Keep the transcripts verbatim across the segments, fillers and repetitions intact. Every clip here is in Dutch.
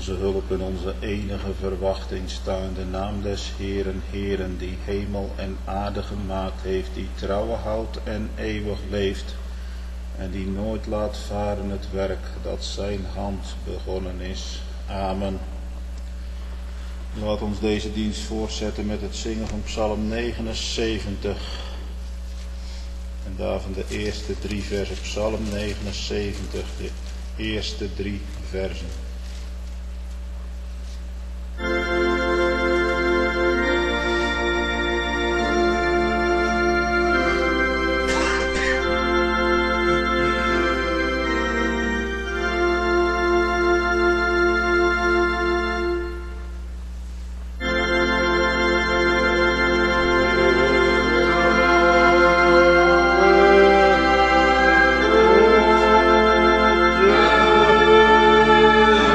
onze hulp en onze enige verwachting staan. De naam des Heeren, Heeren, die hemel en aarde gemaakt heeft, die trouwe houdt en eeuwig leeft, en die nooit laat varen het werk dat zijn hand begonnen is. Amen. Laat ons deze dienst voortzetten met het zingen van Psalm negenenzeventig. En daarvan de eerste drie versen. Psalm negenenzeventig, de eerste drie versen. Oh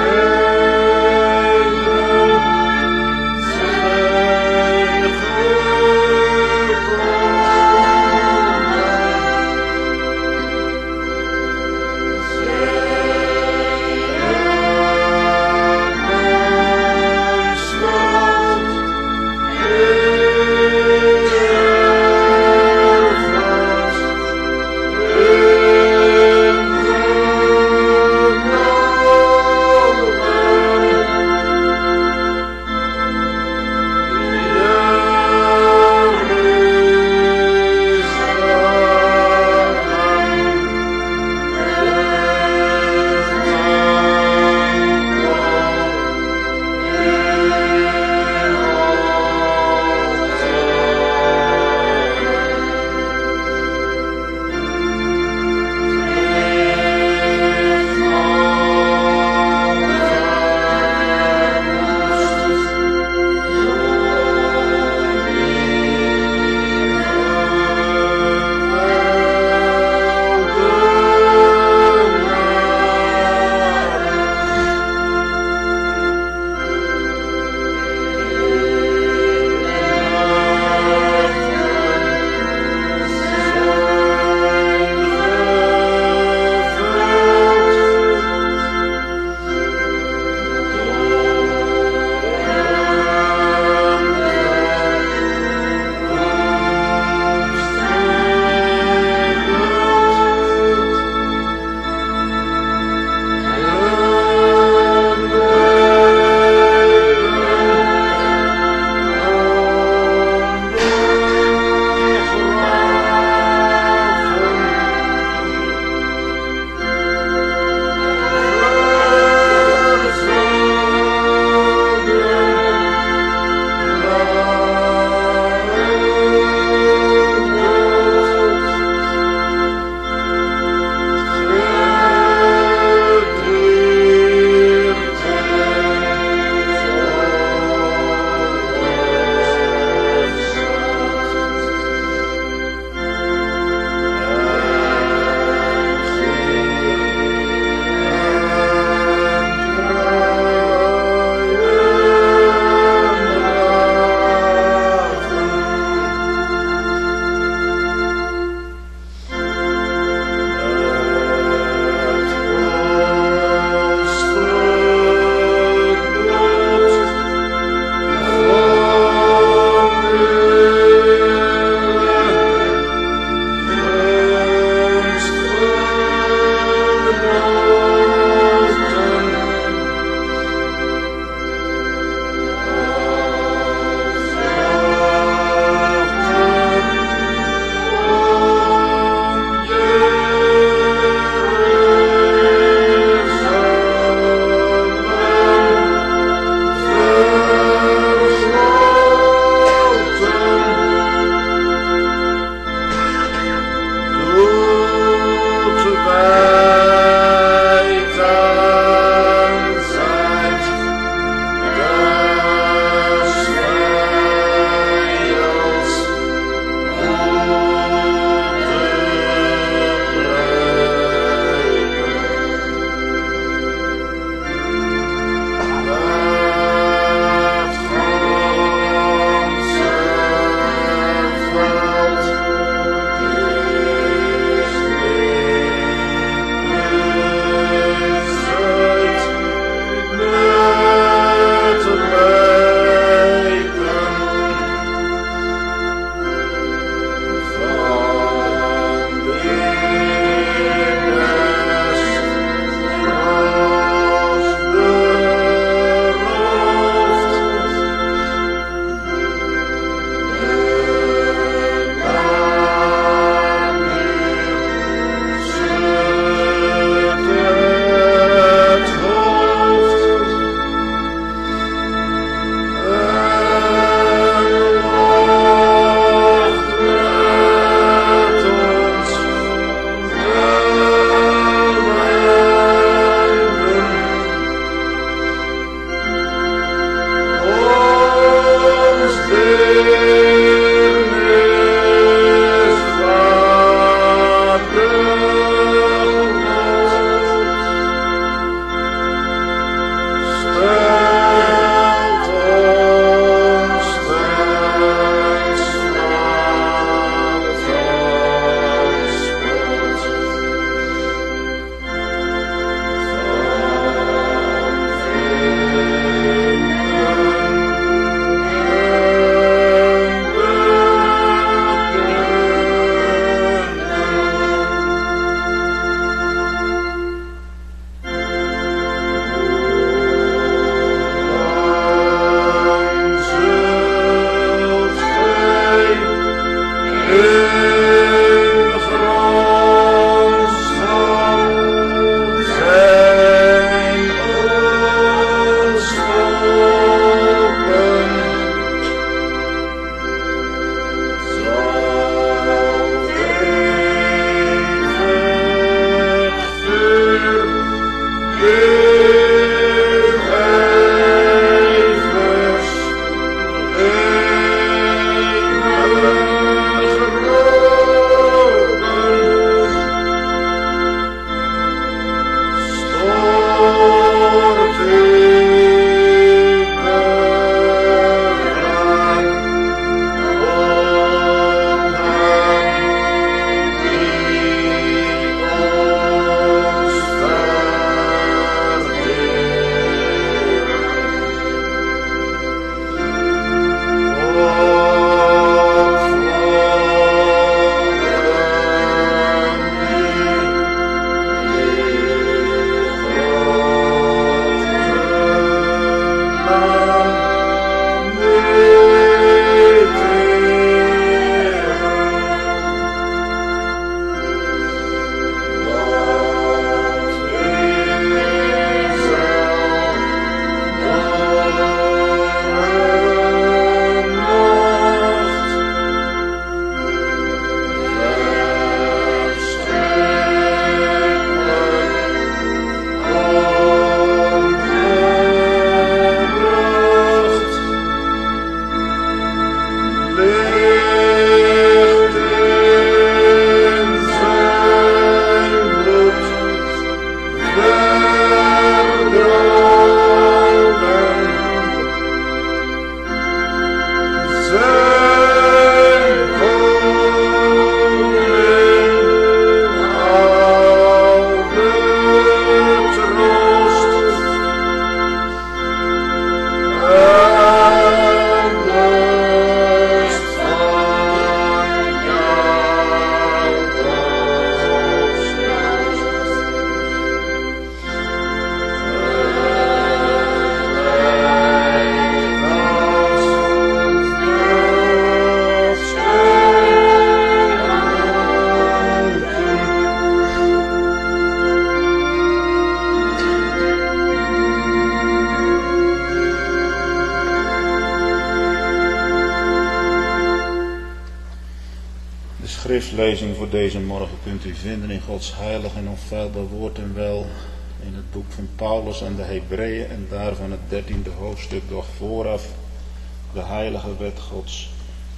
Schriftlezing voor deze morgen kunt u vinden in Gods heilig en onfeilbaar woord en wel in het boek van Paulus aan de Hebreeën en daarvan het dertiende hoofdstuk, doch vooraf de heilige wet Gods.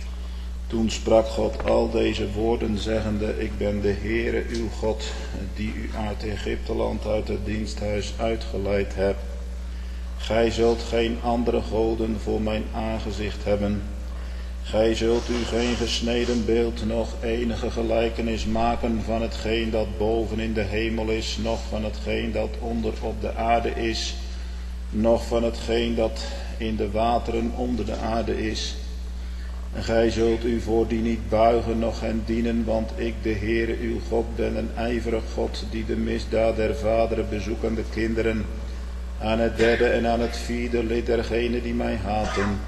Toen sprak God al deze woorden zeggende, ik ben de Heere uw God, die u uit Egypteland uit het diensthuis uitgeleid heb. Gij zult geen andere goden voor mijn aangezicht hebben. Gij zult u geen gesneden beeld, noch enige gelijkenis maken van hetgeen dat boven in de hemel is, noch van hetgeen dat onder op de aarde is, noch van hetgeen dat in de wateren onder de aarde is. En gij zult u voor die niet buigen, noch hen dienen, want ik, de Heere uw God, ben een ijverig God, die de misdaad der vaderen bezoekt aan de kinderen, aan het derde en aan het vierde lid dergenen die mij haten.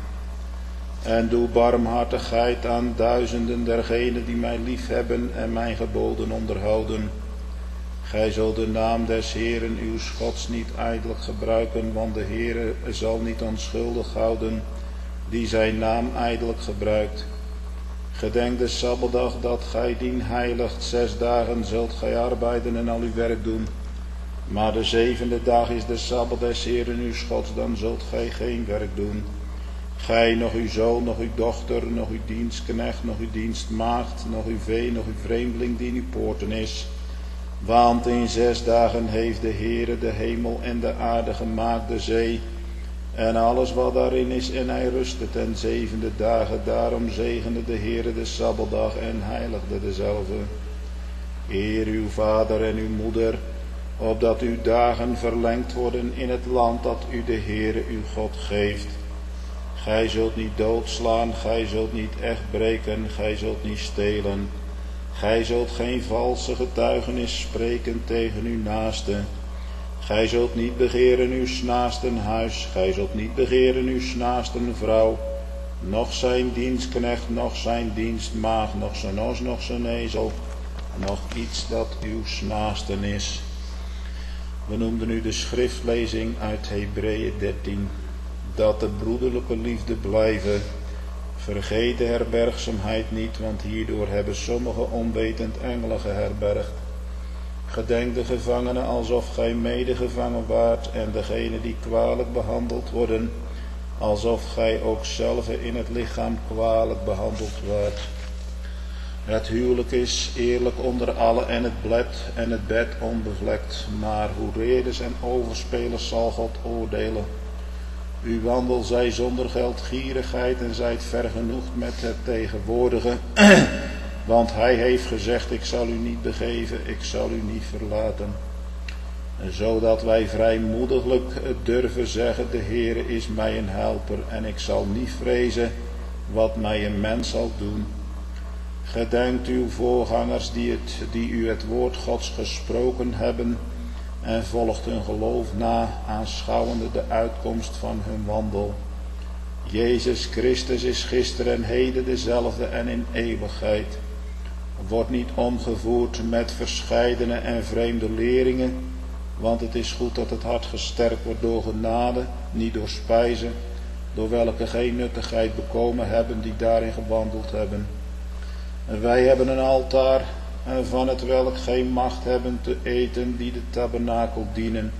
En doe barmhartigheid aan duizenden dergenen die mij liefhebben en mijn geboden onderhouden. Gij zult de naam des Heeren uw Gods niet ijdelijk gebruiken, want de Heere zal niet onschuldig houden die zijn naam ijdelijk gebruikt. Gedenk de Sabbatdag dat gij dien heiligt, zes dagen zult gij arbeiden en al uw werk doen. Maar de zevende dag is de Sabbat des Heeren uw Gods, dan zult gij geen werk doen. Gij, nog uw zoon, nog uw dochter, nog uw dienstknecht, nog uw dienstmaagd, nog uw vee, nog uw vreemdeling die in uw poorten is. Want in zes dagen heeft de Heere de hemel en de aarde gemaakt, de zee en alles wat daarin is, en hij rustte ten zevende dagen. Daarom zegende de Heere de Sabbatdag en heiligde dezelve. Eer uw vader en uw moeder, opdat uw dagen verlengd worden in het land dat u de Heere uw God geeft. Gij zult niet doodslaan, gij zult niet echt breken, gij zult niet stelen. Gij zult geen valse getuigenis spreken tegen uw naaste. Gij zult niet begeren uw naasten huis, gij zult niet begeren uw naasten vrouw, noch zijn dienstknecht, noch zijn dienstmaagd, noch zijn os, noch zijn ezel, noch iets dat uw naasten is. We noemden nu de schriftlezing uit Hebreeën dertien. Dat de broederlijke liefde blijven. Vergeet de herbergzaamheid niet, want hierdoor hebben sommigen onwetend engelen geherbergd. Gedenk de gevangenen alsof gij medegevangen waart, en degenen die kwalijk behandeld worden, alsof gij ook zelf in het lichaam kwalijk behandeld waart. Het huwelijk is eerlijk onder allen en het bled en het bed onbevlekt, maar hoereerders en overspelers zal God oordelen. Uw wandel zij zonder geldgierigheid en zijt vergenoegd met het tegenwoordige, want hij heeft gezegd, ik zal u niet begeven, ik zal u niet verlaten. En zodat wij vrijmoediglijk durven zeggen, de Heere is mij een helper en ik zal niet vrezen wat mij een mens zal doen. Gedenkt uw voorgangers die, het, die u het woord Gods gesproken hebben en volgt hun geloof na, aanschouwende de uitkomst van hun wandel. Jezus Christus is gisteren en heden dezelfde en in eeuwigheid. Wordt niet omgevoerd met verscheidene en vreemde leringen, want het is goed dat het hart gesterkt wordt door genade, niet door spijzen, door welke geen nuttigheid bekomen hebben die daarin gewandeld hebben. En wij hebben een altaar, van het welk geen macht hebben te eten die de tabernakel dienen.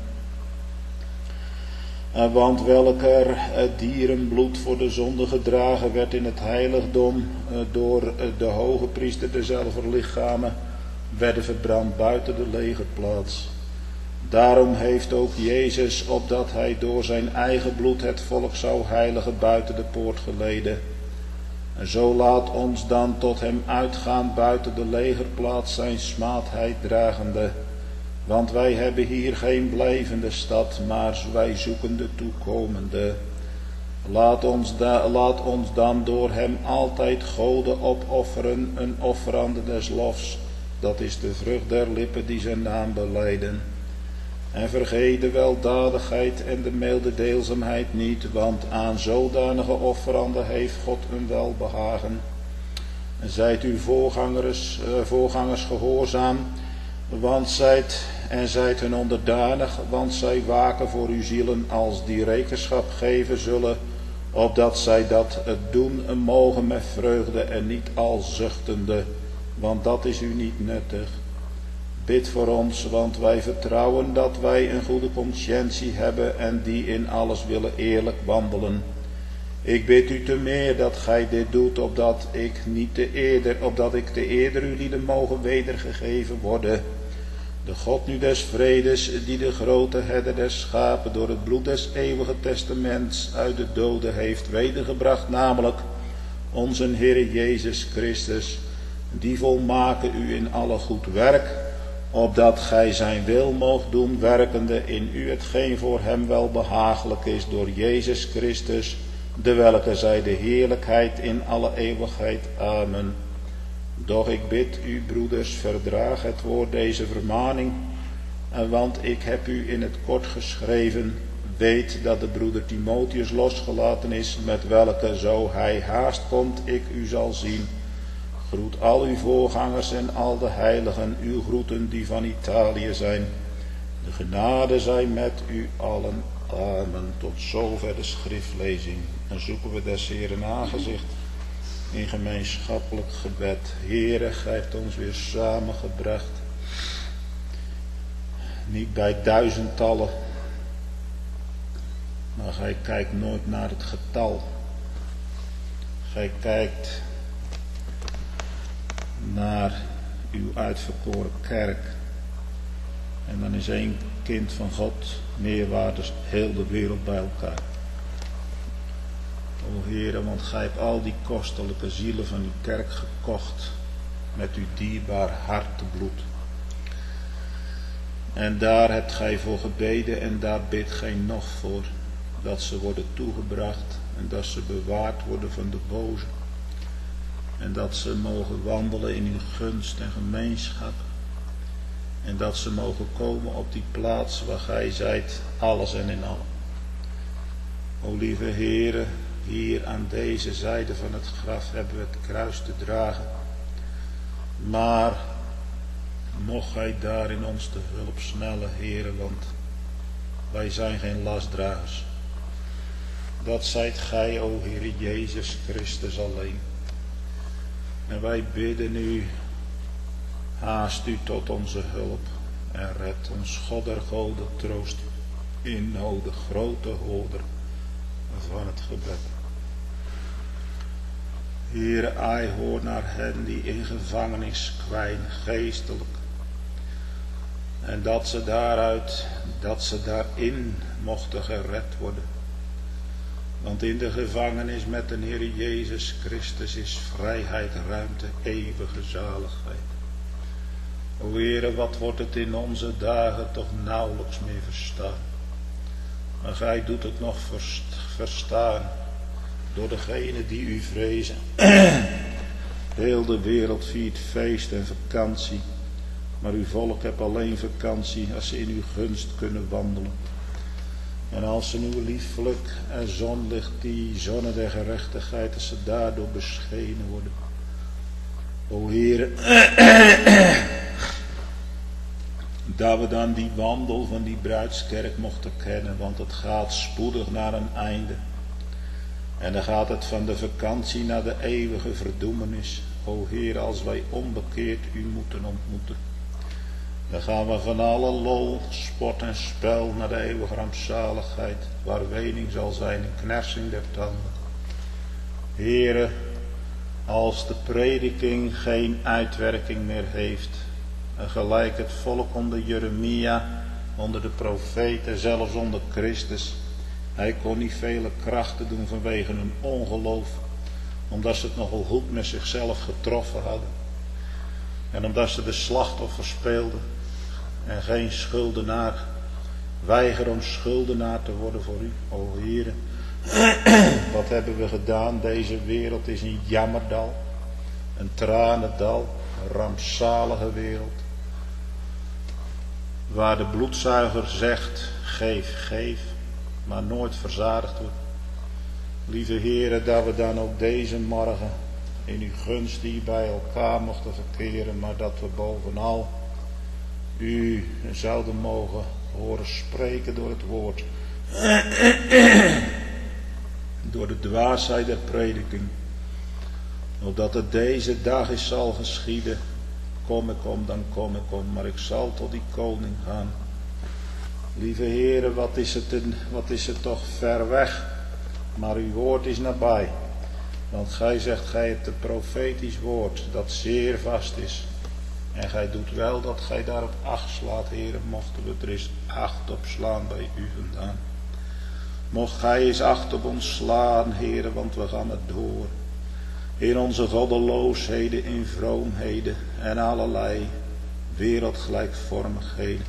Want welk er dierenbloed voor de zonde gedragen werd in het heiligdom door de hoge priester dezelfde lichamen, werden verbrand buiten de legerplaats. Daarom heeft ook Jezus, opdat hij door zijn eigen bloed het volk zou heiligen, buiten de poort geleden. En zo laat ons dan tot hem uitgaan buiten de legerplaats zijn smaadheid dragende. Want wij hebben hier geen blijvende stad, maar wij zoeken de toekomende. Laat ons, da, laat ons dan door hem altijd goden opofferen, een offerande des lofs. Dat is de vrucht der lippen die zijn naam belijden. En vergeet de weldadigheid en de mededeelzaamheid niet, want aan zodanige offeranden heeft God een welbehagen. En zijt uw voorgangers, uh, voorgangers gehoorzaam, want zijt, en zijt hun onderdanig, want zij waken voor uw zielen als die rekenschap geven zullen, opdat zij dat doen mogen met vreugde en niet al zuchtende, want dat is u niet nuttig. Bid voor ons, want wij vertrouwen dat wij een goede conscientie hebben en die in alles willen eerlijk wandelen. Ik bid u te meer dat gij dit doet, opdat ik niet te eerder, opdat ik te eerder u lieden mogen wedergegeven worden. De God nu des vredes, die de grote herder des schapen door het bloed des eeuwige testaments uit de doden heeft wedergebracht, namelijk onze Heer Jezus Christus, die volmaken u in alle goed werk, opdat gij zijn wil moogt doen, werkende in u hetgeen voor hem wel behagelijk is, door Jezus Christus, de welke zij de heerlijkheid in alle eeuwigheid. Amen. Doch ik bid u, broeders, verdraag het woord deze vermaning, en want ik heb u in het kort geschreven. Weet dat de broeder Timotheus losgelaten is, met welke, zo hij haast komt, ik u zal zien. Groet al uw voorgangers en al de heiligen, uw groeten die van Italië zijn. De genade zij met u allen. Amen. Tot zover de schriftlezing. En zoeken we des Heeren aangezicht in gemeenschappelijk gebed. Heere, gij hebt ons weer samengebracht. Niet bij duizendtallen, maar gij kijkt nooit naar het getal. Gij kijkt naar uw uitverkoren kerk. En dan is één kind van God meer waard dan heel de wereld bij elkaar. O Heere, want gij hebt al die kostelijke zielen van uw kerk gekocht met uw dierbaar hartebloed. En daar hebt gij voor gebeden en daar bidt gij nog voor, dat ze worden toegebracht en dat ze bewaard worden van de boze. En dat ze mogen wandelen in uw gunst en gemeenschap. En dat ze mogen komen op die plaats waar gij zijt, alles en in allen. O lieve Heere, hier aan deze zijde van het graf hebben we het kruis te dragen. Maar mocht gij daar in ons te hulp snellen, Heere, want wij zijn geen lastdragers. Dat zijt gij, o Heere Jezus Christus alleen. En wij bidden u, haast u tot onze hulp en red ons, God der goden, troost in nood, grote hoorder van het gebed. Heere, ai hoor naar hen die in gevangenis kwijnen, geestelijk. En dat ze daaruit, dat ze daarin mochten gered worden. Want in de gevangenis met de Heer Jezus Christus is vrijheid, ruimte, eeuwige zaligheid. O Heere, wat wordt het in onze dagen toch nauwelijks meer verstaan. Maar gij doet het nog verstaan door degenen die u vrezen. Heel de wereld viert feest en vakantie. Maar uw volk heeft alleen vakantie als ze in uw gunst kunnen wandelen. En als ze nu liefelijk en zonlicht, die zonne der gerechtigheid, als ze daardoor beschenen worden. O Heere, dat we dan die wandel van die bruidskerk mochten kennen, want het gaat spoedig naar een einde. En dan gaat het van de vakantie naar de eeuwige verdoemenis. O Heer, als wij onbekeerd u moeten ontmoeten. Dan gaan we van alle lol, sport en spel naar de eeuwige rampzaligheid, waar wening zal zijn en knersing der tanden. Heere, als de prediking geen uitwerking meer heeft, en gelijk het volk onder Jeremia, onder de profeten, zelfs onder Christus, hij kon niet vele krachten doen vanwege hun ongeloof, omdat ze het nogal goed met zichzelf getroffen hadden. En omdat ze de slachtoffer speelden en geen schuldenaar, weiger om schuldenaar te worden voor u, o Heere. Wat hebben we gedaan? Deze wereld is een jammerdal, een tranendal, een rampzalige wereld. Waar de bloedzuiger zegt, geef, geef, maar nooit verzadigd wordt. Lieve Heere, dat we dan ook deze morgen in uw gunst hier bij elkaar mochten verkeren, maar dat we bovenal u zouden mogen horen spreken door het woord. Door de dwaasheid der prediking. opdat het deze dag is zal geschieden. Kom ik om, dan kom ik om, maar ik zal tot die koning gaan. Lieve Heere, wat is het, een, wat is het toch ver weg, maar uw woord is nabij. Want gij zegt, gij hebt een profetisch woord dat zeer vast is. En gij doet wel dat gij daarop acht slaat, Heere, mochten we er eens acht op slaan bij u vandaan. Mocht gij eens acht op ons slaan, Heere, want we gaan het door. In onze goddeloosheden, in vroomheden en allerlei wereldgelijkvormigheden.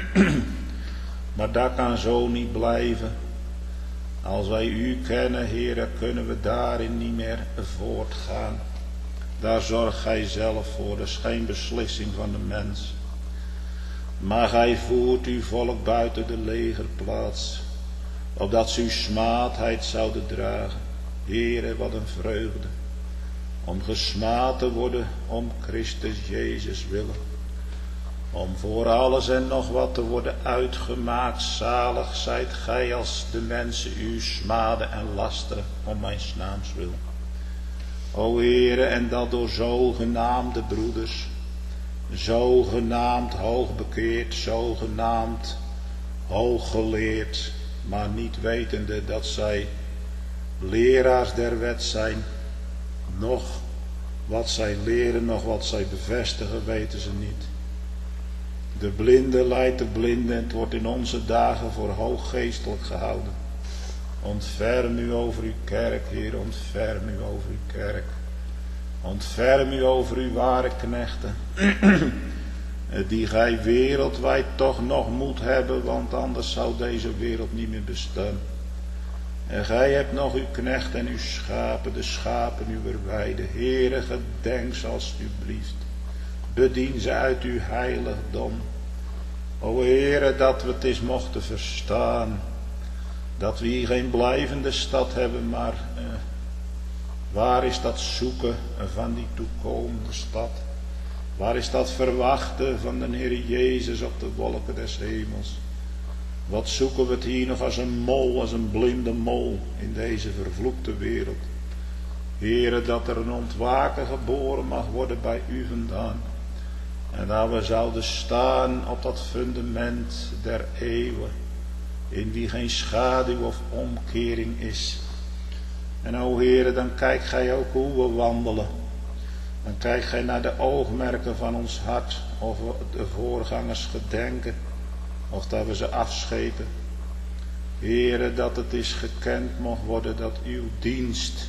Maar dat kan zo niet blijven. Als wij u kennen, Heere, kunnen we daarin niet meer voortgaan. Daar zorgt gij zelf voor, dat is geen beslissing van de mens. Maar gij voert uw volk buiten de legerplaats, opdat ze uw smaadheid zouden dragen. Heere, wat een vreugde, om gesmaad te worden om Christus Jezus willen. Om voor alles en nog wat te worden uitgemaakt, zalig zijt gij als de mensen u smaden en lasteren om mijn naams wil. O Heere, en dat door zogenaamde broeders, zogenaamd hoogbekeerd, zogenaamd hooggeleerd, maar niet wetende dat zij leraars der wet zijn, nog wat zij leren, nog wat zij bevestigen, weten ze niet. De blinde leidt de blinde, en het wordt in onze dagen voor hooggeestelijk gehouden. Ontferm u over uw kerk, Heer, ontferm u over uw kerk. Ontferm u over uw ware knechten, die gij wereldwijd toch nog moet hebben, want anders zou deze wereld niet meer bestaan. En gij hebt nog uw knecht en uw schapen, de schapen uw weide. Heere, gedenk ze alstublieft. Bedien ze uit uw heiligdom. O Heere, dat we het eens mochten verstaan. Dat we hier geen blijvende stad hebben, maar eh, waar is dat zoeken van die toekomende stad? Waar is dat verwachten van de Heer Jezus op de wolken des hemels? Wat zoeken we het hier nog als een mol, als een blinde mol in deze vervloekte wereld? Heere, dat er een ontwaken geboren mag worden bij u vandaan. En dat we zouden staan op dat fundament der eeuwen, in wie geen schaduw of omkering is. En o Heere, dan kijk gij ook hoe we wandelen. Dan kijk gij naar de oogmerken van ons hart, of we de voorgangers gedenken, of dat we ze afschepen. Heere, dat het is gekend mocht worden dat uw dienst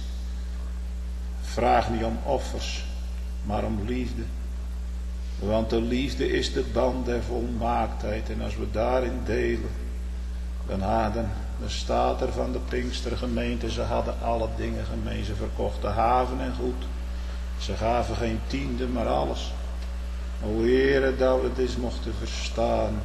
vraagt niet om offers, maar om liefde. Want de liefde is de band der volmaaktheid. En als we daarin delen, dan, hadden, dan staat er van de Pinkstergemeente, ze hadden alle dingen gemeen. Ze verkochten haven en goed. Ze gaven geen tiende, maar alles. O Heere, dat we dit mochten verstaan.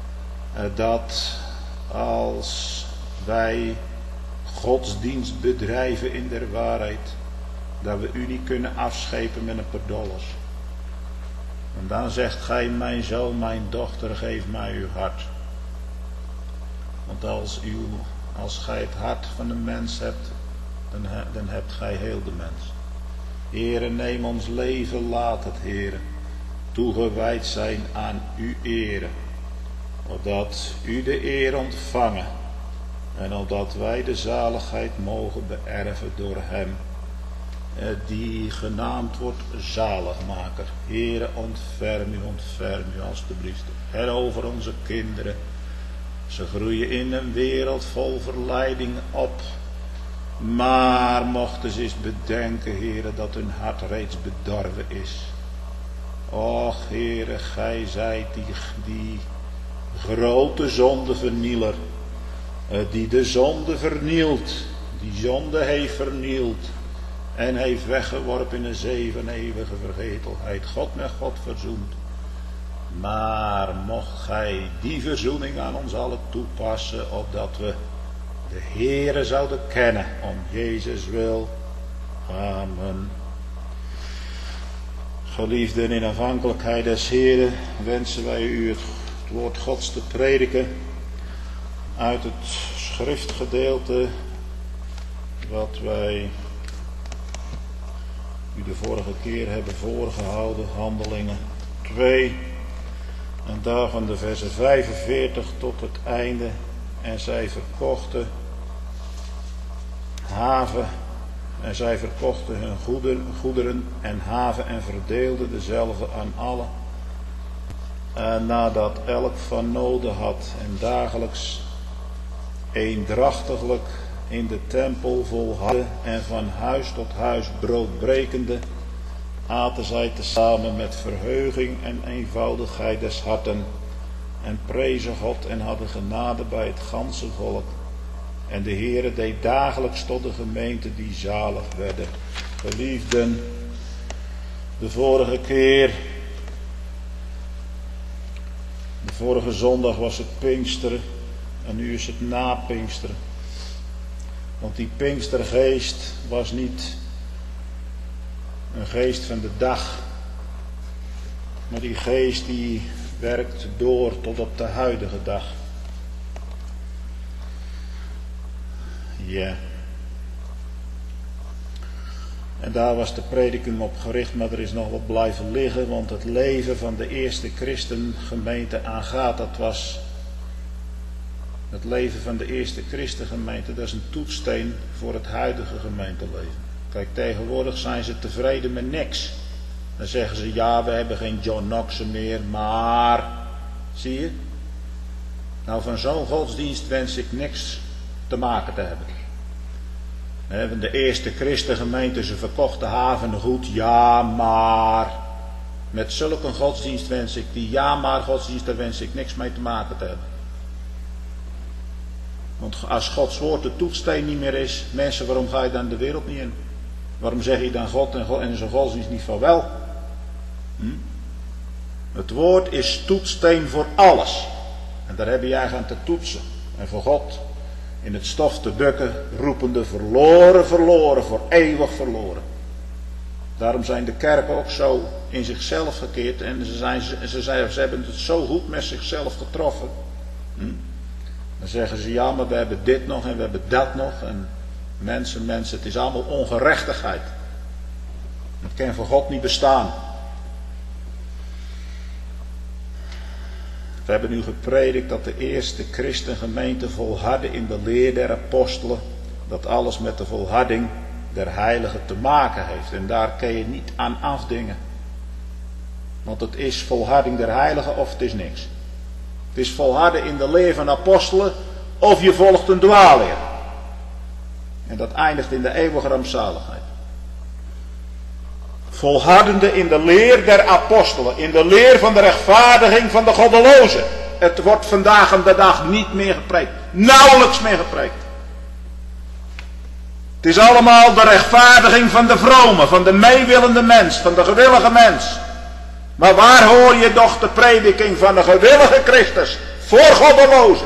Dat als wij godsdienst bedrijven in der waarheid, dat we u niet kunnen afschepen met een paar dollars. En dan zegt gij, mijn zoon, mijn dochter, geef mij uw hart. Want als, uw, als gij het hart van de mens hebt, dan, dan hebt gij heel de mens. Heere, neem ons leven, laat het, Heere, toegewijd zijn aan uw ere. Opdat u de eer ontvangen en opdat wij de zaligheid mogen beërven door hem, die genaamd wordt zaligmaker. Heere, ontferm u, ontferm u alstublieft. En over onze kinderen. Ze groeien in een wereld vol verleiding op. Maar mochten ze eens bedenken, Heere, dat hun hart reeds bedorven is. Och, Heere, gij zijt die, die grote zondevernieler, die de zonde vernielt, die zonde heeft vernield en heeft weggeworpen in een zee van eeuwige vergetelheid. God met God verzoend. Maar mocht gij die verzoening aan ons allen toepassen, opdat we de Heere zouden kennen, om Jezus wil. Amen. Geliefden, in afhankelijkheid des Heeren wensen wij u het woord Gods te prediken uit het schriftgedeelte wat wij u de vorige keer hebben voorgehouden, Handelingen twee. En daarvan de versen vijfenveertig tot het einde. En zij verkochten haven, en zij verkochten hun goederen, goederen en haven en verdeelden dezelfde aan allen. En nadat elk van noden had en dagelijks eendrachtiglijk in de tempel volharden en van huis tot huis brood brekende, aten zij tezamen met verheuging en eenvoudigheid des harten en prezen God en hadden genade bij het ganse volk. En de Heere deed dagelijks tot de gemeente die zalig werden. Geliefden, de vorige keer, de vorige zondag was het Pinksteren en nu is het na Pinksteren. Want die Pinkstergeest was niet een geest van de dag, maar die geest die werkt door tot op de huidige dag. Ja. En daar was de prediking op gericht, maar er is nog wat blijven liggen, want het leven van de eerste christengemeente aangaat, dat was het leven van de eerste christengemeente, dat is een toetssteen voor het huidige gemeenteleven. Kijk, tegenwoordig zijn ze tevreden met niks. Dan zeggen ze, ja, we hebben geen John Knoxen meer, maar, zie je? Nou, van zo'n godsdienst wens ik niks te maken te hebben. He, de eerste christengemeente, ze verkochten haven goed, ja, maar. Met zulke godsdienst wens ik, die ja, maar godsdienst, daar wens ik niks mee te maken te hebben. Want als Gods woord de toetssteen niet meer is, mensen, waarom ga je dan de wereld niet in? Waarom zeg je dan God en, God, en zijn godsdienst niet van wel? Hm? Het woord is toetssteen voor alles. En daar heb je eigenlijk aan te toetsen. En voor God in het stof te bukken, roepende verloren, verloren, voor eeuwig verloren. Daarom zijn de kerken ook zo in zichzelf gekeerd en ze, zijn, ze, zijn, ze hebben het zo goed met zichzelf getroffen. Hm? Dan zeggen ze, ja, maar we hebben dit nog en we hebben dat nog. En mensen, mensen, het is allemaal ongerechtigheid. Het kan voor God niet bestaan. We hebben nu gepredikt dat de eerste christengemeente volhardde in de leer der apostelen. Dat alles met de volharding der heiligen te maken heeft. En daar kun je niet aan afdingen. Want het is volharding der heiligen of het is niks. Het is volharden in de leer van apostelen of je volgt een dwaalleer. En dat eindigt in de eeuwige rampzaligheid. Volhardende in de leer der apostelen. In de leer van de rechtvaardiging van de goddelozen. Het wordt vandaag aan de dag niet meer gepreekt. Nauwelijks meer gepreekt. Het is allemaal de rechtvaardiging van de vrome. Van de meewillende mens. Van de gewillige mens. Maar waar hoor je toch de prediking van de gewillige Christus voor goddelozen?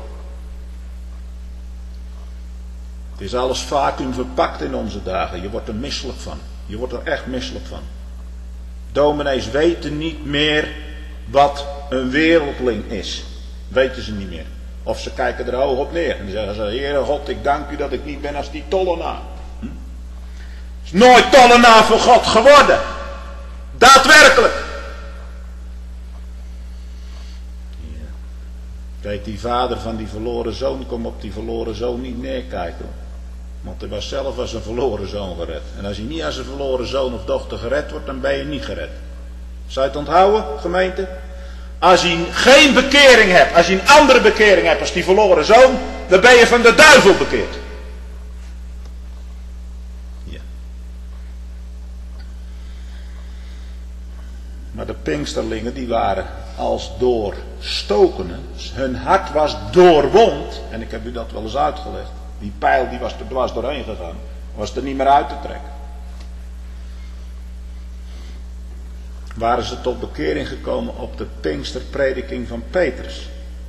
Het is alles vacuüm verpakt in onze dagen. Je wordt er misselijk van. Je wordt er echt misselijk van. Dominees weten niet meer wat een wereldling is. Weten ze niet meer. Of ze kijken er hoog op neer. En dan zeggen ze, Heere God, ik dank u dat ik niet ben als die tollenaar. Hm? Is nooit tollenaar voor God geworden. Daadwerkelijk. Ja. Kijk, die vader van die verloren zoon, kom op die verloren zoon niet neerkijken. Want hij was zelf als een verloren zoon gered. En als hij niet als een verloren zoon of dochter gered wordt, dan ben je niet gered. Zou je het onthouden, gemeente? Als je geen bekering hebt, als je een andere bekering hebt als die verloren zoon, dan ben je van de duivel bekeerd. Ja. Maar de Pinksterlingen, die waren als doorstokenen. Hun hart was doorwond. En ik heb u dat wel eens uitgelegd. Die pijl die was er dwars doorheen gegaan. Was er niet meer uit te trekken. Waren ze tot bekering gekomen op de Pinksterprediking van Petrus.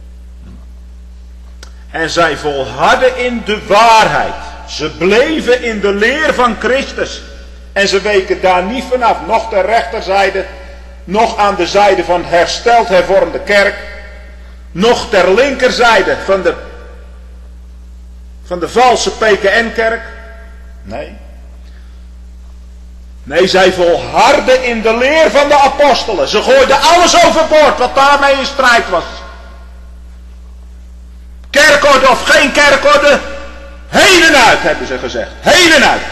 En zij volharden in de waarheid. Ze bleven in de leer van Christus. En ze weken daar niet vanaf. Nog ter rechterzijde. Nog aan de zijde van hersteld hervormde kerk. Nog ter linkerzijde van de van de valse P K N-kerk. Nee. Nee, zij volharden in de leer van de apostelen. Ze gooiden alles overboord wat daarmee in strijd was. Kerkorde of geen kerkorde, heden uit, hebben ze gezegd. Heden uit.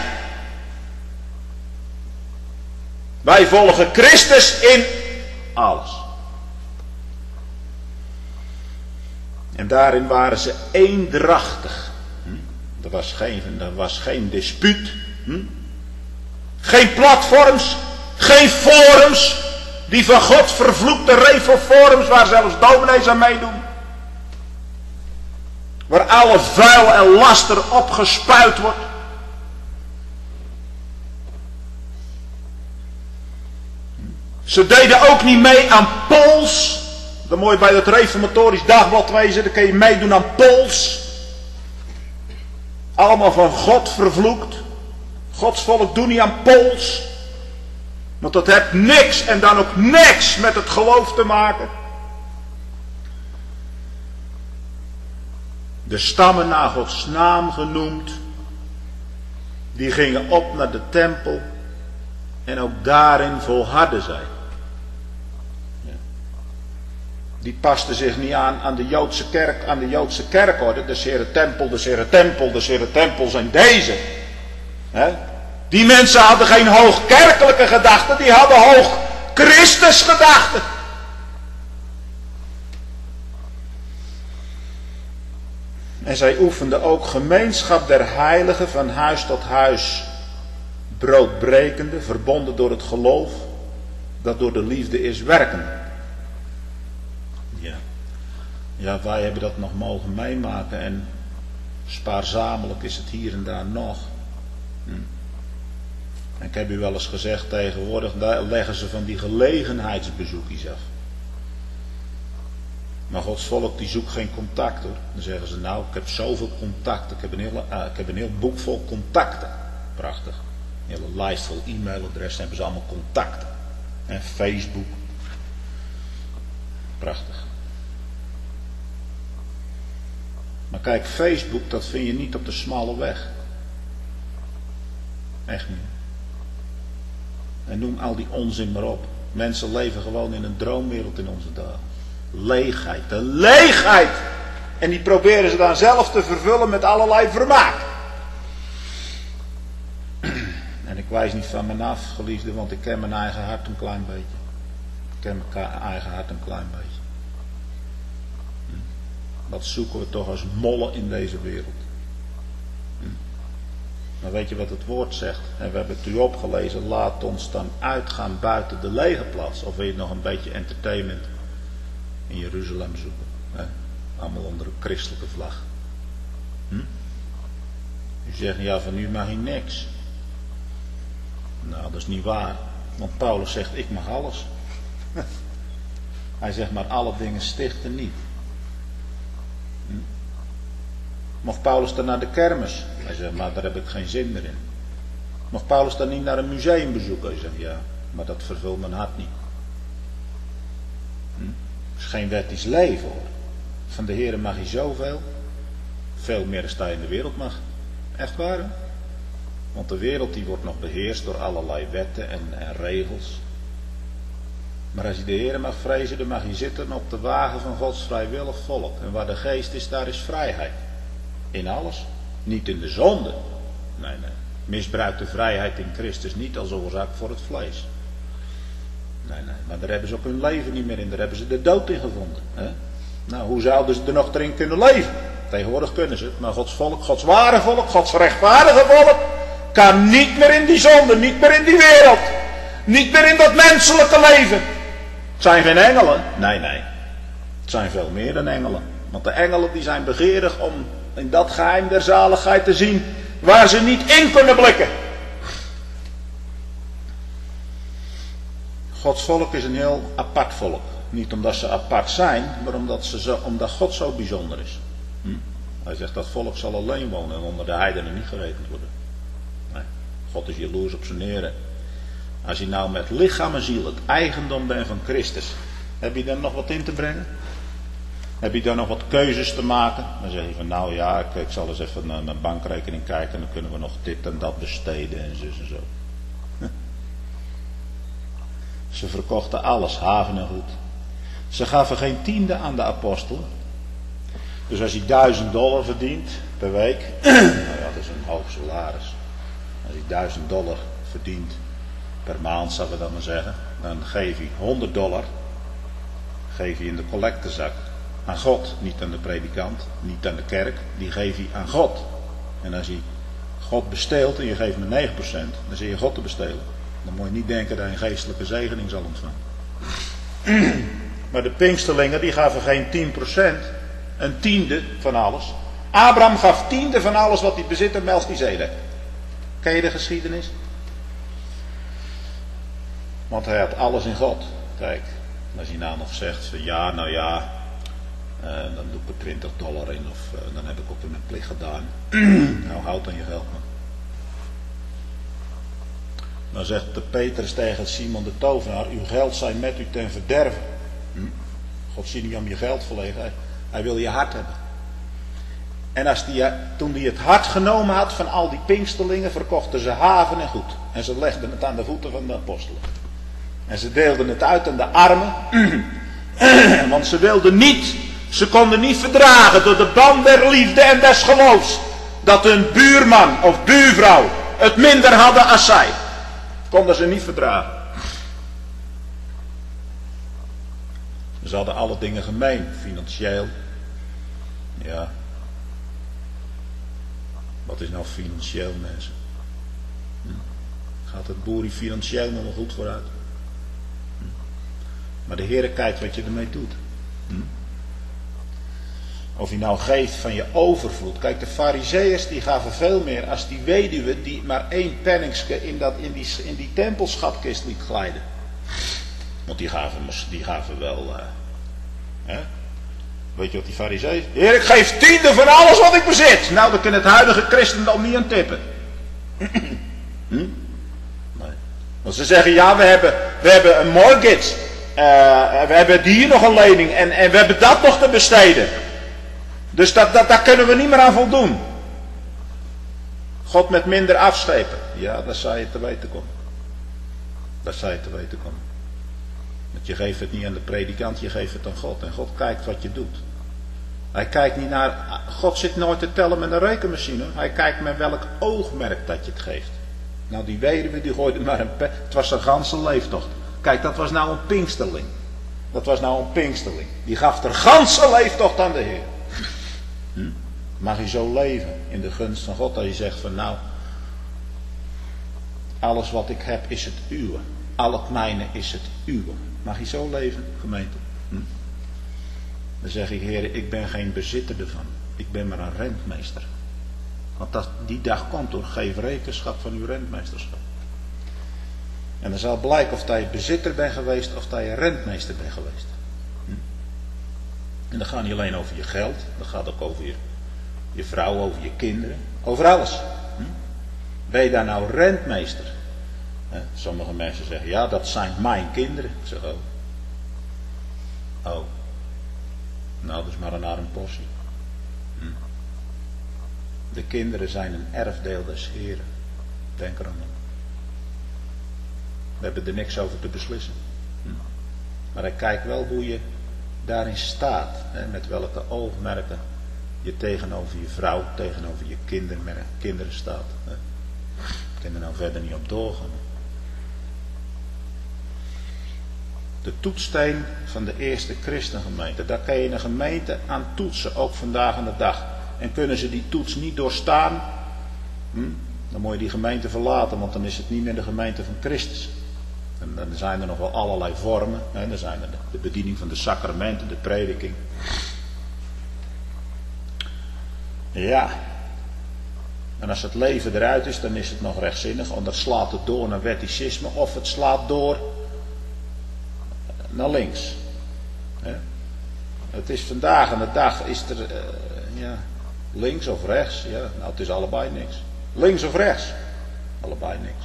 Wij volgen Christus in alles. En daarin waren ze eendrachtig. Er was geen, er was geen dispuut. Geen platforms. Geen forums. Die van God vervloekte revelforums waar zelfs dominees aan meedoen. Waar alle vuil en laster opgespuit wordt. Ze deden ook niet mee aan polls. Dan moet je bij het Reformatorisch Dagblad wezen. Dan kun je meedoen aan polls. Allemaal van God vervloekt. Gods volk doet niet aan polls. Want dat heeft niks en dan ook niks met het geloof te maken. De stammen naar Gods naam genoemd. Die gingen op naar de tempel. En ook daarin volharden zij. Die pasten zich niet aan aan de Joodse kerk, aan de Joodse kerkorde. De Zere Tempel, de Zere Tempel, de Zere Tempel zijn deze. He? Die mensen hadden geen hoogkerkelijke gedachten, die hadden hoog Christus gedachten. En zij oefenden ook gemeenschap der heiligen van huis tot huis. Broodbrekende, verbonden door het geloof, dat door de liefde is werkende. Ja. Ja, wij hebben dat nog mogen meemaken en spaarzamelijk is het hier en daar nog. Hm. En ik heb u wel eens gezegd, tegenwoordig daar leggen ze van die gelegenheidsbezoekjes af. Maar Gods volk die zoekt geen contact hoor. Dan zeggen ze nou, ik heb zoveel contacten, ik heb een heel, uh, ik heb een heel boek vol contacten. Prachtig. Een hele lijst vol e-mailadressen hebben ze allemaal contacten. En Facebook. Prachtig. Maar kijk, Facebook, dat vind je niet op de smalle weg. Echt niet. En noem al die onzin maar op. Mensen leven gewoon in een droomwereld in onze dagen. Leegheid, de leegheid! En die proberen ze dan zelf te vervullen met allerlei vermaak. En ik wijs niet van me af, geliefde, want ik ken mijn eigen hart een klein beetje. Ik ken mijn eigen hart een klein beetje. Wat zoeken we toch als mollen in deze wereld. Maar weet je wat het woord zegt? En we hebben het u opgelezen. Laat ons dan uitgaan buiten de lege plaats. Of wil je nog een beetje entertainment in Jeruzalem zoeken? Hè? Allemaal onder een christelijke vlag. Hm? U zegt ja, van u mag hier niks. Nou, dat is niet waar. Want Paulus zegt ik mag alles. Hij zegt maar alle dingen stichten niet. Hm? Mocht Paulus dan naar de kermis? Hij zegt, maar daar heb ik geen zin meer in. Mocht Paulus dan niet naar een museum bezoeken? Hij zegt, ja, maar dat vervult mijn hart niet. Hm? Het is geen wettisch leven hoor. Van de Heere mag hij zoveel. Veel meer dan hij in de wereld mag. Echt waar hè? Want de wereld die wordt nog beheerst door allerlei wetten en, en regels. Maar als je de Heere mag vrezen, dan mag je zitten op de wagen van Gods vrijwillig volk. En waar de geest is, daar is vrijheid. In alles. Niet in de zonde. Nee, nee. Misbruik de vrijheid in Christus niet als oorzaak voor het vlees. Nee, nee. Maar daar hebben ze ook hun leven niet meer in. Daar hebben ze de dood in gevonden. Hè? Nou, hoe zouden ze er nog erin kunnen leven? Tegenwoordig kunnen ze het. Maar Gods volk, Gods ware volk, Gods rechtvaardige volk, kan niet meer in die zonde. Niet meer in die wereld. Niet meer in dat menselijke leven. Het zijn geen engelen. Nee, nee. Het zijn veel meer dan engelen. Want de engelen die zijn begeerig om in dat geheim der zaligheid te zien waar ze niet in kunnen blikken. Gods volk is een heel apart volk. Niet omdat ze apart zijn, maar omdat, ze zo, omdat God zo bijzonder is. Hm? Hij zegt dat volk zal alleen wonen en onder de heidenen niet gerekend worden. Nee, God is jaloers op zijn heren. Als je nou met lichaam en ziel het eigendom bent van Christus, heb je daar nog wat in te brengen? Heb je daar nog wat keuzes te maken? Dan zeg je van nou ja, ik, ik zal eens even naar mijn bankrekening kijken en dan kunnen we nog dit en dat besteden en zus en zo. Ze verkochten alles, haven en goed. Ze gaven geen tiende aan de apostelen. Dus als hij duizend dollar verdient per week, nou ja, dat is een hoog salaris. Als hij duizend dollar verdient per maand, zouden we dat maar zeggen, dan geef hij honderd dollar, geef hij in de collectezak aan God, niet aan de predikant, niet aan de kerk, die geef hij aan God. En als hij God besteelt en je geeft me negen procent, dan zie je God te bestelen. Dan moet je niet denken dat hij een geestelijke zegening zal ontvangen. Maar de Pinksterlingen die gaven geen tien procent, een tiende van alles. Abraham gaf tiende van alles wat hij bezit aan Melchizedek. Ken je de geschiedenis? Want hij had alles in God. Kijk, als hij nou nog zegt van ja, nou ja, uh, dan doe ik er twintig dollar in of uh, dan heb ik ook mijn plicht gedaan. Nou, houd dan je geld man. Dan zegt de Petrus tegen Simon de tovenaar, uw geld zij met u ten verderven. Hm? God ziet niet om je geld verlegen, hij, hij wil je hart hebben. En als die, toen hij het hart genomen had van al die Pinksterlingen, verkochten ze haven en goed. En ze legden het aan de voeten van de apostelen. En ze deelden het uit aan de armen. Want ze wilden niet, ze konden niet verdragen door de band der liefde en des geloofs, dat hun buurman of buurvrouw het minder hadden als zij. Konden ze niet verdragen. Ze hadden alle dingen gemeen, financieel. Ja. Wat is nou financieel, mensen? Hm? Gaat het boerie financieel nog wel goed vooruit? Hm? Maar de Heere kijkt wat je ermee doet. Hm? Of je nou geeft van je overvloed. Kijk, de Farizeeërs die gaven veel meer als die weduwe die maar één penningske in, dat, in, die, in die tempelschatkist liet glijden. Want die gaven, die gaven wel... Uh, hè? Weet je wat die Farizeeërs... Heer, ik geef tiende van alles wat ik bezit. Nou, dan kan het huidige christendom niet aan tippen. hm? Nee. Want ze zeggen, ja, we hebben, we hebben een mortgage. Uh, we hebben hier nog een lening. En, en we hebben dat nog te besteden. Dus dat, dat, daar kunnen we niet meer aan voldoen. God met minder afschepen. Ja, dat zou je te weten komen. Dat zou je te weten komen. Want je geeft het niet aan de predikant, je geeft het aan God. En God kijkt wat je doet. Hij kijkt niet naar... God zit nooit te tellen met een rekenmachine. Hij kijkt met welk oogmerk dat je het geeft. Nou, die weduwe die gooide maar een... Pe- het was zijn ganse leeftocht. Kijk, dat was nou een Pinksterling. Dat was nou een Pinksterling. Die gaf er ganse leeftocht aan de Heer. Hm? Mag je zo leven in de gunst van God, dat je zegt van nou, alles wat ik heb is het uwe. Al het mijne is het uwe. Mag je zo leven, gemeente? Hm? Dan zeg ik, Heer, ik ben geen bezitter ervan. Ik ben maar een rentmeester. Want dat, die dag komt door, geef rekenschap van uw rentmeesterschap. En dan zal blijken of dat je bezitter bent geweest of dat je rentmeester bent geweest. Hm? En dat gaat niet alleen over je geld, dat gaat ook over je, je vrouw, over je kinderen, over alles. Hm? Ben je daar nou rentmeester? He, sommige mensen zeggen, ja, dat zijn mijn kinderen. Ik zeg, oh. Oh. Nou, dat is maar een arm portie. Hm? De kinderen zijn een erfdeel des Heren. Denk er aan. We hebben er niks over te beslissen. Hm? Maar hij kijkt wel hoe je daarin staat. Hè, met welke oogmerken je tegenover je vrouw, tegenover je kinderen, kinderen staat. Hè. Ik kan er nou verder niet op doorgaan. De toetssteen van de eerste christengemeente. Daar kan je een gemeente aan toetsen, ook vandaag aan de dag. En kunnen ze die toets niet doorstaan, hm, dan moet je die gemeente verlaten, want dan is het niet meer de gemeente van Christus. En dan zijn er nog wel allerlei vormen. Hè. Dan zijn er de bediening van de sacramenten, de prediking. Ja. En als het leven eruit is, dan is het nog rechtzinnig. Want dan slaat het door naar wetticisme. Of het slaat door naar links. Hè. Het is vandaag aan de dag, is er uh, ja, links of rechts. Ja, nou, het is allebei niks. Links of rechts. Allebei niks.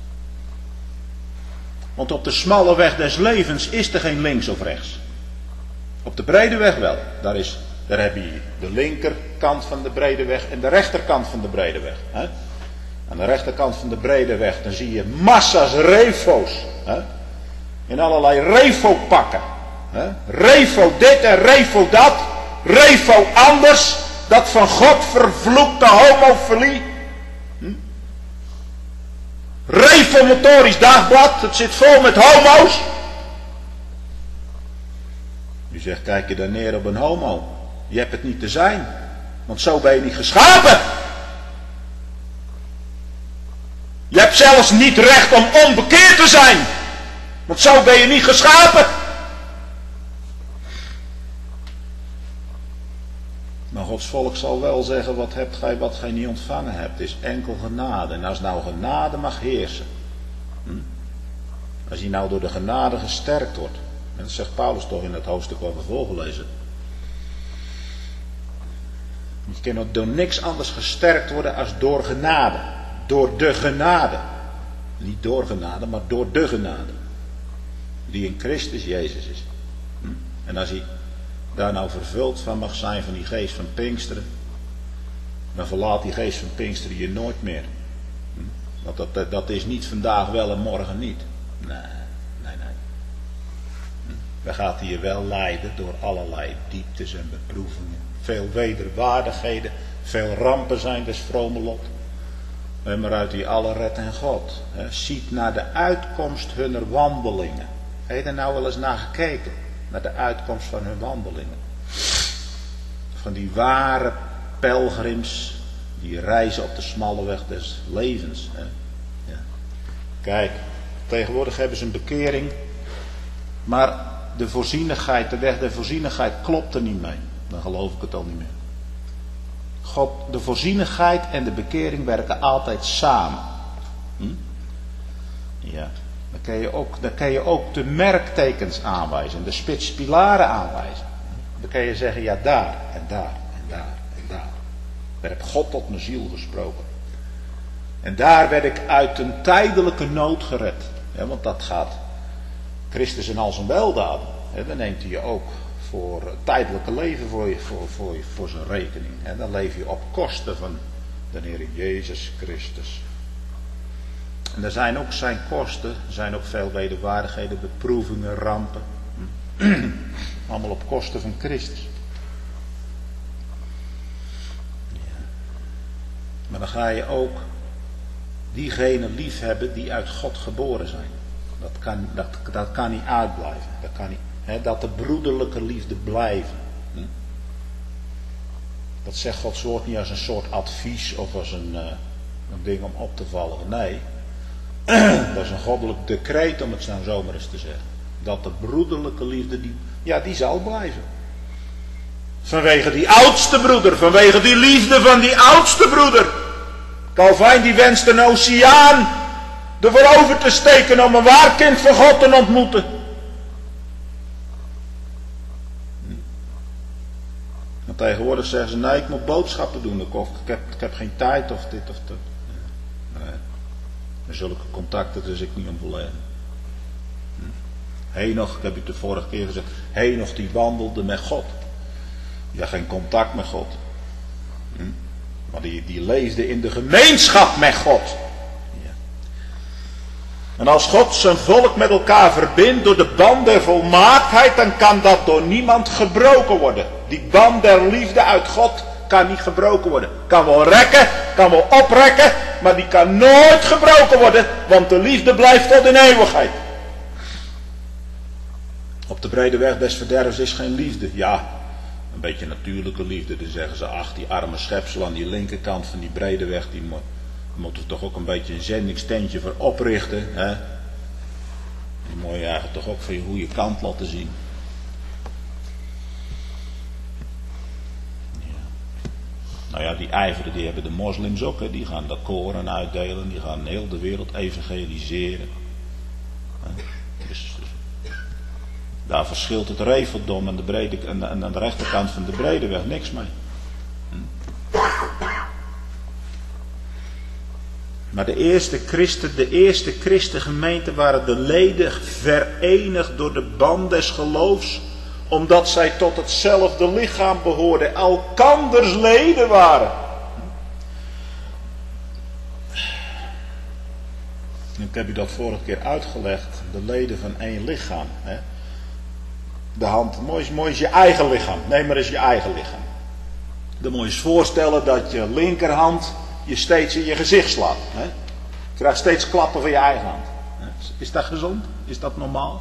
Want op de smalle weg des levens is er geen links of rechts. Op de brede weg wel. Daar, is, daar heb je de linkerkant van de brede weg en de rechterkant van de brede weg. Hè? Aan de rechterkant van de brede weg dan zie je massa's refo's. Hè? In allerlei revo-pakken. Hè? Revo dit en revo dat. Revo anders. Dat van God vervloekte homofilie. Hm? Reformatorisch dagblad. Het zit vol met homo's. U zegt, kijk je dan neer op een homo. Je hebt het niet te zijn. Want zo ben je niet geschapen. Je hebt zelfs niet recht om onbekeerd te zijn. Want zo ben je niet geschapen. Maar Gods volk zal wel zeggen, wat hebt gij wat gij niet ontvangen hebt. Het is enkel genade. En als nou genade mag heersen. Hm? Als hij nou door de genade gesterkt wordt. En dat zegt Paulus toch in het hoofdstuk wat we voorgelezen. Je kan door niks anders gesterkt worden als door genade. Door de genade. Niet door genade, maar door de genade. Die in Christus Jezus is. Hm? En als hij daar nou vervuld van mag zijn van die geest van Pinksteren. Dan verlaat die geest van Pinksteren je nooit meer. Hm? Want dat, dat is niet vandaag wel en morgen niet. Nee, nee, nee. Hm? Dan gaat hij je wel leiden door allerlei dieptes en beproevingen. Veel wederwaardigheden. Veel rampen zijn des vrome lot. Maar uit die alle red en God. He, ziet naar de uitkomst hunner wandelingen. Heb je er nou wel eens naar gekeken? Naar de uitkomst van hun wandelingen. Van die ware pelgrims. Die reizen op de smalle weg des levens. He. Ja. Kijk, tegenwoordig hebben ze een bekering. Maar de voorzienigheid, de weg der voorzienigheid klopt er niet mee. Dan geloof ik het al niet meer. God, de voorzienigheid en de bekering werken altijd samen. Hm? Ja, dan kan je ook, dan kan je ook de merktekens aanwijzen, de spitspilaren aanwijzen. Dan kan je zeggen, ja daar en daar en daar en daar. Daar heb God tot mijn ziel gesproken. En daar werd ik uit een tijdelijke nood gered. Ja, want dat gaat Christus in al zijn weldaden. Ja, dan neemt hij je ook voor het tijdelijke leven voor, je, voor, voor, voor zijn rekening. En dan leef je op kosten van de Heer Jezus Christus. En er zijn ook zijn kosten, er zijn ook veel wederwaardigheden, beproevingen, rampen. Allemaal op kosten van Christus. Ja. Maar dan ga je ook diegenen lief hebben die uit God geboren zijn. Dat kan, dat, dat kan niet uitblijven. Dat kan niet. He, dat de broederlijke liefde blijven. Hm? Dat zegt Gods woord niet als een soort advies of als een, uh, een ding om op te volgen. Nee, dat is een goddelijk decreet om het nou zomaar eens te zeggen. Dat de broederlijke liefde, die, ja, die zal blijven. Vanwege die oudste broeder, vanwege die liefde van die oudste broeder. Calvijn die wenst een oceaan ervoor over te steken om een waar kind van God te ontmoeten. En tegenwoordig zeggen ze, nee, ik moet boodschappen doen. Of ik heb, ik heb geen tijd of dit of dat. Nee, met zulke contacten dus ik niet om verleden. Hm. Henoch, ik heb u de vorige keer gezegd, Henoch die wandelde met God. Die had geen contact met God. Hm. Maar die, die leefde in de gemeenschap met God. Ja. En als God zijn volk met elkaar verbindt door de band der volmaaktheid, dan kan dat door niemand gebroken worden. Die band der liefde uit God kan niet gebroken worden. Kan wel rekken, kan wel oprekken, maar die kan nooit gebroken worden, want de liefde blijft tot in eeuwigheid. Op de brede weg des verderfs is geen liefde. Ja, een beetje natuurlijke liefde. Dan zeggen ze, ach, die arme schepsel aan die linkerkant van die brede weg, die mo- moeten we toch ook een beetje een zendingstentje voor oprichten. Hè? Die moet je eigenlijk toch ook van je goede kant laten zien. Nou ja, die ijveren, die hebben de moslims ook. Hè. Die gaan de koren uitdelen. Die gaan heel de wereld evangeliseren. Dus, dus, daar verschilt het reveldom en de, brede, en, en aan de rechterkant van de brede weg niks mee. Hm. Maar de eerste christen, de eerste christengemeenten waren de leden verenigd door de band des geloofs, omdat zij tot hetzelfde lichaam behoorden, elkanders leden waren. In Ik heb u dat vorige keer uitgelegd. De leden van één lichaam. Hè? De hand, mooi is, mooi is je eigen lichaam. Neem maar eens je eigen lichaam. Dan moet je eens voorstellen dat je linkerhand je steeds in je gezicht slaat. Hè? Je krijgt steeds klappen van je eigen hand. Is dat gezond? Is dat normaal?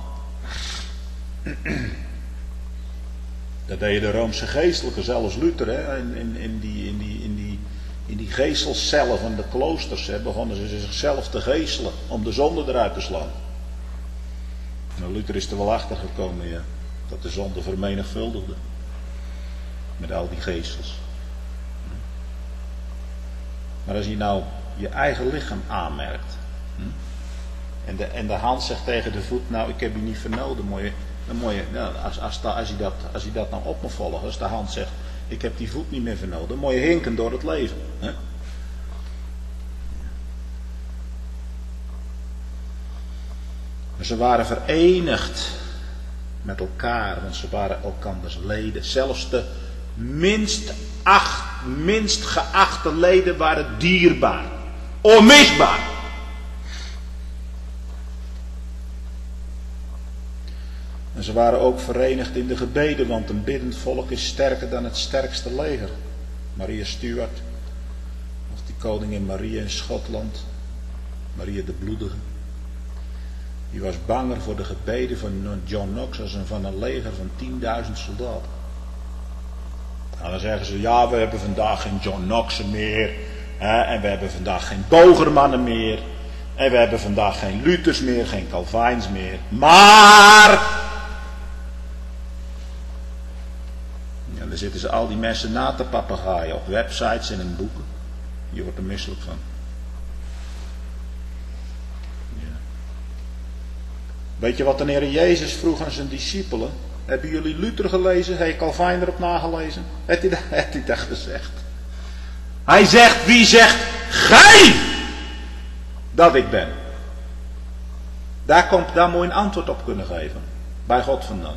Dat deden de Roomse geestelijken, zelfs Luther, hè? In, in, in, die, in, die, in, die, in die geestelcellen van de kloosters, hè? Begonnen ze zichzelf te geestelen om de zonde eruit te slaan. Nou, Luther is er wel achter gekomen, ja, dat de zonde vermenigvuldigde. Met al die geestels. Maar als je nou je eigen lichaam aanmerkt. Hm? En, de, en de hand zegt tegen de voet, nou ik heb je niet vernoden. Moet je, dan moet je, nou, als, als, als, je dat, als je dat nou op me volgt. Als de hand zegt, ik heb die voet niet meer vernoden. Dan moet je hinken door het leven. Hè? Maar ze waren verenigd met elkaar. Want ze waren elkanders leden. Zelfs de minst, acht, minst geachte leden waren dierbaar. Onmisbaar. En ze waren ook verenigd in de gebeden, want een biddend volk is sterker dan het sterkste leger. Maria Stuart, of die koningin Maria in Schotland, Maria de Bloedige. Die was banger voor de gebeden van John Knox als een van een leger van tienduizend soldaten. Nou, dan zeggen ze, ja, we hebben vandaag geen John Knoxen meer. Hè, en we hebben vandaag geen Bogermannen meer. En we hebben vandaag geen Luthers meer, geen Calvijns meer. Maar... En dan zitten ze al die mensen na te papegaaien op websites en in boeken. Je wordt er misselijk van. Ja. Weet je wat de Heer Jezus vroeg aan zijn discipelen? Hebben jullie Luther gelezen? Heeft Calvijn erop nagelezen? Heeft hij, dat, heeft hij dat gezegd? Hij zegt, wie zegt gij dat ik ben? Daar, komt, daar moet je een antwoord op kunnen geven. Bij God vandaan.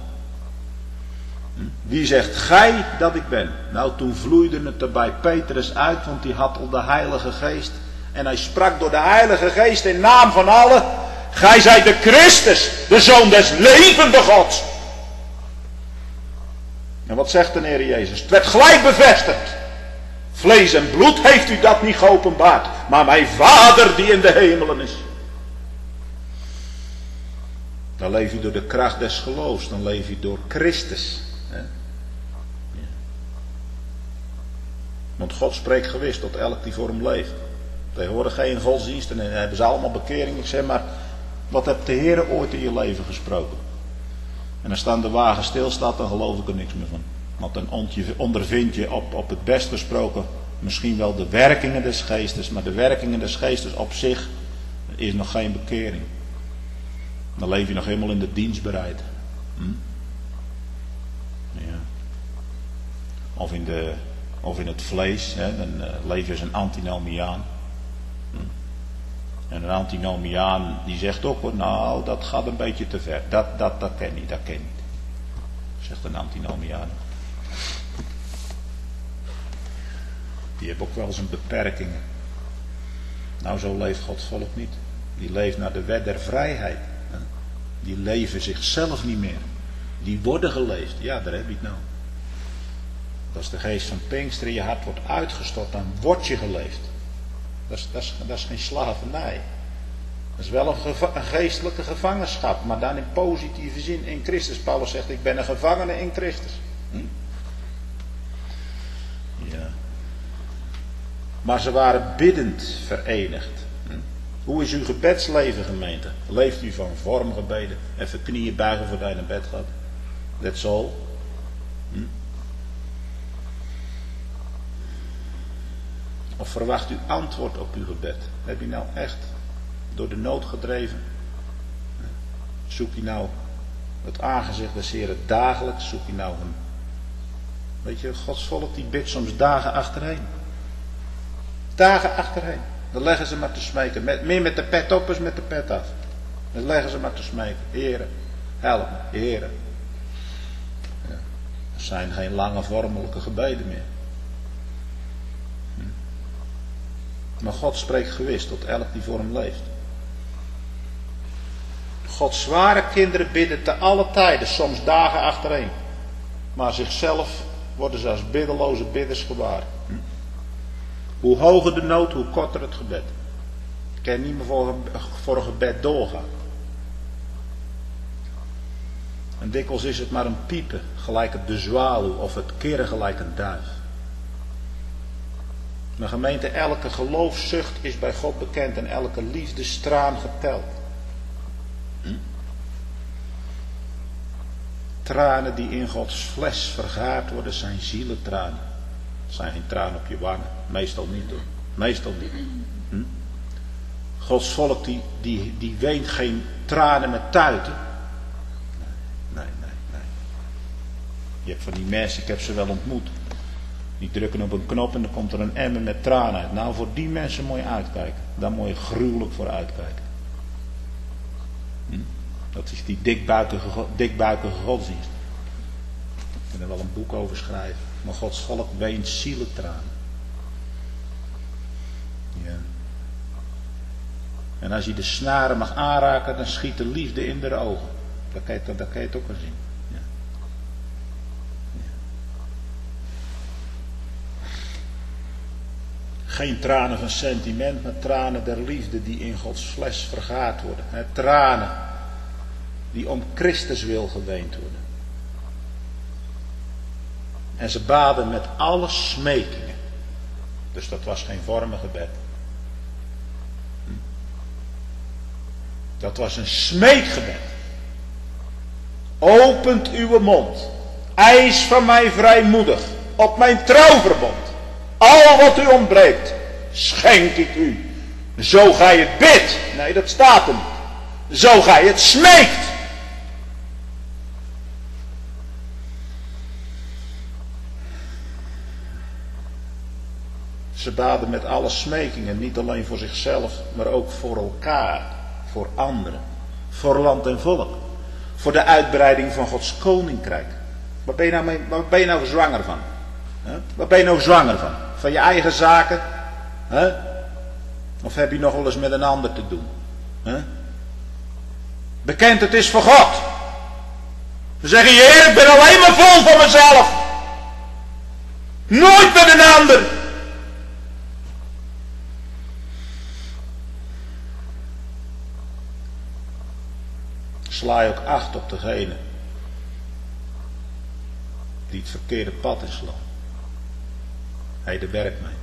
Wie zegt gij dat ik ben? Nou, toen vloeide het er bij Petrus uit, want die had al de Heilige Geest. En hij sprak door de Heilige Geest in naam van allen. Gij zijt de Christus, de Zoon des levende Gods. En wat zegt de Heer Jezus? Het werd gelijk bevestigd. Vlees en bloed heeft u dat niet geopenbaard, maar mijn Vader die in de hemelen is. Dan leef je door de kracht des geloofs, dan leef je door Christus. Hè? Ja. Want God spreekt gewis tot elk die voor hem leeft. Tegenwoordig geen godsdiensten en hebben ze allemaal bekering. Ik zeg maar, wat heeft de Heer ooit in je leven gesproken? En als dan de wagen stilstaat, dan geloof ik er niks meer van. Want dan ondervind je op, op het best gesproken misschien wel de werkingen des geestes. Maar de werkingen des geestes op zich is nog geen bekering. Dan leef je nog helemaal in de dienstbereid. Hm? Ja. Of, in de, of in het vlees. Hè? Dan uh, leef je als een antinomiaan. Hm? En een antinomiaan die zegt ook, nou dat gaat een beetje te ver. Dat, dat, dat ken niet, dat ken niet. Zegt een antinomiaan. Die hebben ook wel zijn beperkingen. Nou, zo leeft Gods volk niet. Die leeft naar de wet der vrijheid. Die leven zichzelf niet meer. Die worden geleefd. Ja, daar heb je het nou. Als de geest van Pinkster in je hart wordt uitgestort, dan word je geleefd. Dat is, dat is, dat is geen slavernij. Dat is wel een, geva- een geestelijke gevangenschap, maar dan in positieve zin in Christus. Paulus zegt, ik ben een gevangene in Christus. Hm? Ja. Maar ze waren biddend verenigd. Hm? Hoe is uw gebedsleven, gemeente? Leeft u van vormgebeden? Even knieën buigen voordat je naar bed gaat. That's all. Hm? Of verwacht u antwoord op uw gebed? Heb je nou echt door de nood gedreven? Zoek je nou het aangezicht des Heren dagelijks? Zoek je nou hem? Weet je, Gods volk die bidt soms dagen achterheen. Dagen achterheen. Dan leggen ze maar te smeken. Met, meer met de pet op als met de pet af. Dan leggen ze maar te smeken. Heren, help me, Heren. Ja, er zijn geen lange vormelijke gebeden meer. Hm. Maar God spreekt gewis tot elk die voor hem leeft. Gods zware kinderen bidden te alle tijden, soms dagen achtereen. Maar zichzelf worden ze als biddeloze bidders gewaar. Hoe hoger de nood, hoe korter het gebed. Ik kan niet meer voor, voor een gebed doorgaan. En dikwijls is het maar een piepen, gelijk het de zwaluw, of het kirren gelijk een duif. Mijn gemeente, elke geloofszucht is bij God bekend en elke liefdestraan geteld. Hm? Tranen die in Gods fles vergaard worden zijn zielentranen. Het zijn geen tranen op je wangen. Meestal niet hoor. Meestal niet. Hm? Gods volk die, die, die weent geen tranen met tuiten. Nee, nee, nee. Je hebt van die mensen, ik heb ze wel ontmoet. Die drukken op een knop en dan komt er een emmer met tranen uit. Nou, voor die mensen moet je uitkijken. Daar moet je gruwelijk voor uitkijken. Hm? Dat is die dikbuikige, dikbuikige godsdienst. Ik kan er wel een boek over schrijven. Maar Gods volk weent zielentranen. Ja. En als je de snaren mag aanraken, dan schiet de liefde in de ogen. Dat kan je, dat kan je het ook wel zien. Ja. Ja. Geen tranen van sentiment, maar tranen der liefde die in Gods fles vergaard worden. He, tranen die om Christus wil geweend worden. En ze baden met alle smekingen. Dus dat was geen vormengebed. Hm. Dat was een smeekgebed. Opent uw mond. Eis van mij vrijmoedig. Op mijn trouwverbond. Al wat u ontbreekt. Schenk ik u. Zo gij het bidt. Nee, dat staat er niet. Zo gij het smeekt. Ze baden met alle smekingen, niet alleen voor zichzelf, maar ook voor elkaar, voor anderen, voor land en volk, voor de uitbreiding van Gods koninkrijk. Waar ben je nou, mee, waar ben je nou zwanger van? He? Waar ben je nou zwanger van? Van je eigen zaken? He? Of heb je nog wel eens met een ander te doen? He? Bekend, het is voor God. Dan zeg je, Heer, ik ben alleen maar vol van mezelf. Nooit met een ander. Sla je ook acht op degene die het verkeerde pad inslaan. Hij de werk mee.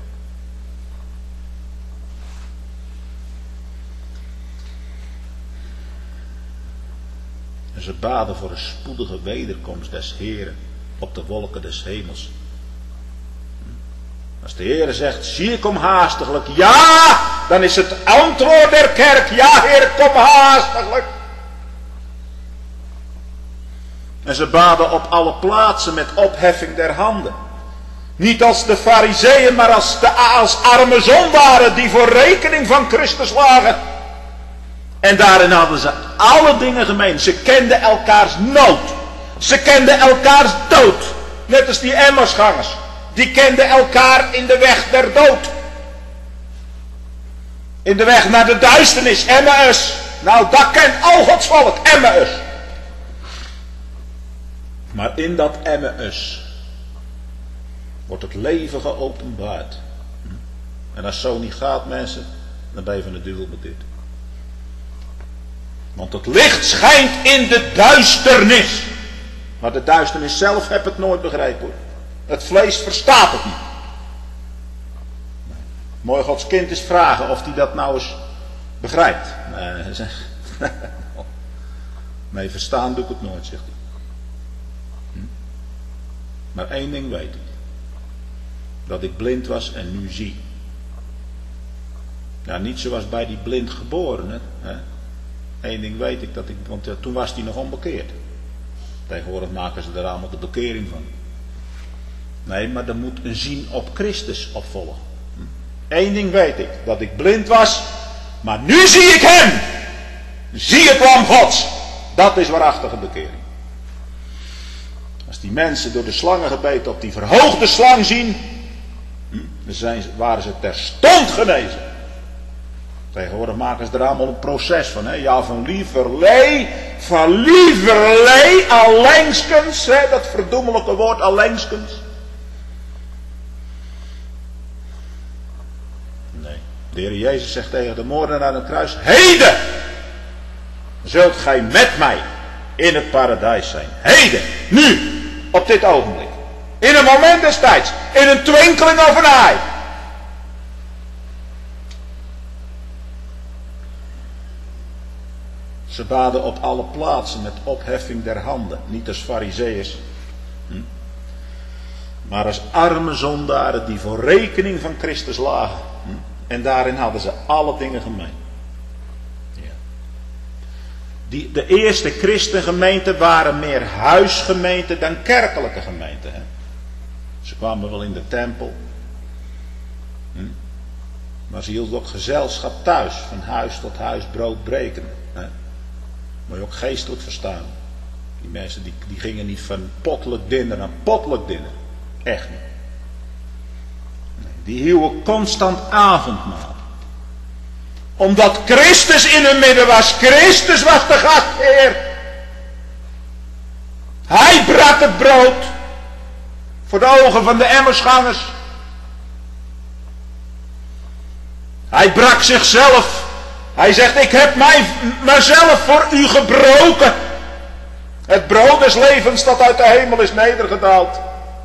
En ze baden voor een spoedige wederkomst des Heeren op de wolken des hemels. Als de Heer zegt, zie ik kom haastiglijk, ja, dan is het antwoord der kerk, ja Heer, kom haastiglijk. En ze baden op alle plaatsen met opheffing der handen. Niet als de Farizeeën, maar als, de, als arme zondaren die voor rekening van Christus lagen. En daarin hadden ze alle dingen gemeen. Ze kenden elkaars nood. Ze kenden elkaars dood. Net als die Emmausgangers. Die kenden elkaar in de weg der dood. In de weg naar de duisternis, Emmaus. Nou, dat kent al Gods volk, Emmaus. Maar in dat Emmaus wordt het leven geopenbaard. En als zo niet gaat, mensen, dan ben je van de duivel beduurd. Want het licht schijnt in de duisternis. Maar de duisternis zelf heb het nooit begrepen hoor. Het vlees verstaat het niet. Mooi Gods kind is vragen of hij dat nou eens begrijpt. Nee, nee verstaan doe ik het nooit, zegt hij. Maar één ding weet ik. Dat ik blind was en nu zie. Ja, niet zoals bij die blind geborene. Hè. Eén ding weet ik, dat ik, want ja, toen was hij nog onbekeerd. Tegenwoordig maken ze er allemaal de bekering van. Nee, maar er moet een zien op Christus op volgen. Eén ding weet ik, dat ik blind was, maar nu zie ik hem. Zie het lam Gods. Dat is waarachtige bekering. Als die mensen door de slangen gebeten op die verhoogde slang zien, dan zijn, waren ze terstond genezen. Tegenwoordig maken ze er allemaal een proces van. Hè? Ja, van lieverlee, van lieverlee, allengskens. Hè? Dat verdoemelijke woord allengskens. Nee, de Heer Jezus zegt tegen de moordenaar aan het kruis: heden zult gij met mij in het paradijs zijn. Heden, nu, op dit ogenblik. In een moment des tijds, in een twinkeling of een eye. Ze baden op alle plaatsen met opheffing der handen. Niet als farizeeërs. Hm? Maar als arme zondaren die voor rekening van Christus lagen. Hm? En daarin hadden ze alle dingen gemeen. Ja. Die, de eerste christengemeenten waren meer huisgemeenten dan kerkelijke gemeenten. Hè? Ze kwamen wel in de tempel. Hm? Maar ze hielden ook gezelschap thuis. Van huis tot huis brood breken. Hè? Moet je ook geestelijk verstaan. Die mensen die, die gingen niet van pottelijk dinner naar pottelijk dinner. Echt niet. Nee, die hielden constant avondmaal. Omdat Christus in hun midden was. Christus was de gastheer. Hij brak het brood. Voor de ogen van de emmersgangers. Hij brak zichzelf. Hij zegt: ik heb mij, mijzelf voor u gebroken. Het brood des levens dat uit de hemel is nedergedaald.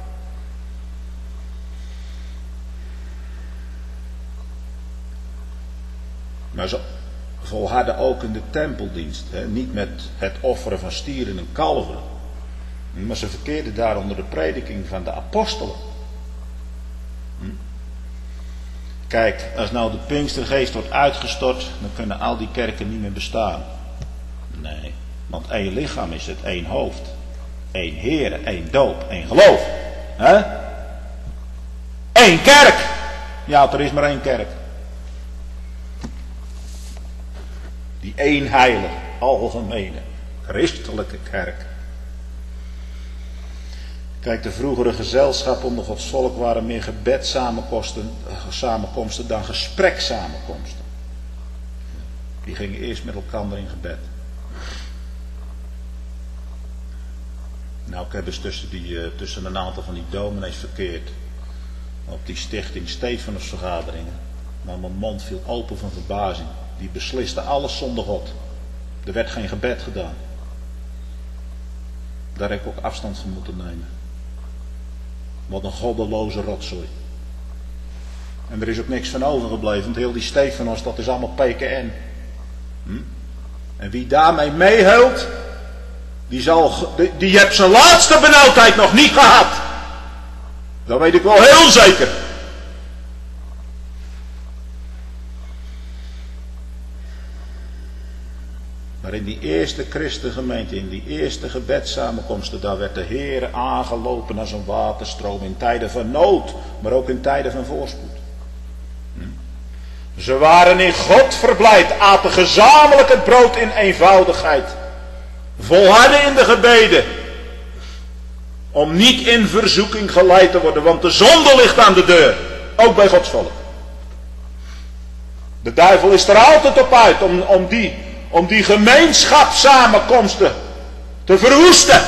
Maar ze volharden ook in de tempeldienst. Hè? Niet met het offeren van stieren en kalveren. Maar ze verkeerden daar onder de prediking van de apostelen. Hm? Kijk, als nou de Pinkstergeest wordt uitgestort, dan kunnen al die kerken niet meer bestaan. Nee, want één lichaam is het, één hoofd. Één Heer, één doop, één geloof. Hè? Eén kerk. Ja, er is maar één kerk. Die één heilige, algemene, christelijke kerk. Kijk, de vroegere gezelschappen onder Gods volk waren meer gebedsamenkomsten samenkomsten dan gespreksamenkomsten. Die gingen eerst met elkaar in gebed. Nou, ik heb eens tussen, die, uh, tussen een aantal van die dominees verkeerd. Op die stichting Stefanusvergaderingen. Maar mijn mond viel open van verbazing. Die besliste alles zonder God. Er werd geen gebed gedaan. Daar heb ik ook afstand van moeten nemen. Wat een goddeloze rotzooi. En er is ook niks van overgebleven. Want heel die Stefanos, dat is allemaal P K N. Hm? En wie daarmee meehuilt, die, zal, die, die heeft zijn laatste benauwdheid nog niet gehad. Dat weet ik wel heel zeker. Maar in die eerste christengemeente, in die eerste gebedssamenkomsten, daar werd de Heer aangelopen als een waterstroom in tijden van nood, maar ook in tijden van voorspoed. Hm? Ze waren in God verblijd, aten gezamenlijk het brood in eenvoudigheid, volharden in de gebeden, om niet in verzoeking geleid te worden, want de zonde ligt aan de deur, ook bij Gods volk. De duivel is er altijd op uit om, om die... Om die gemeenschapssamenkomsten te verwoesten.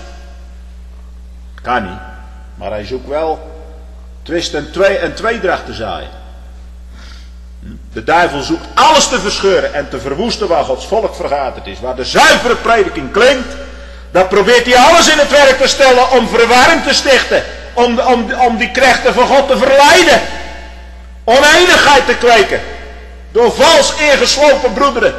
Kan niet. Maar hij zoekt wel twist en, twee, en tweedracht te zaaien. De duivel zoekt alles te verscheuren en te verwoesten waar Gods volk vergaderd is. Waar de zuivere prediking klinkt. Daar probeert hij alles in het werk te stellen om verwarring te stichten. Om, om, om die knechten van God te verleiden. Oneenigheid te kweken. Door vals ingeslopen broederen.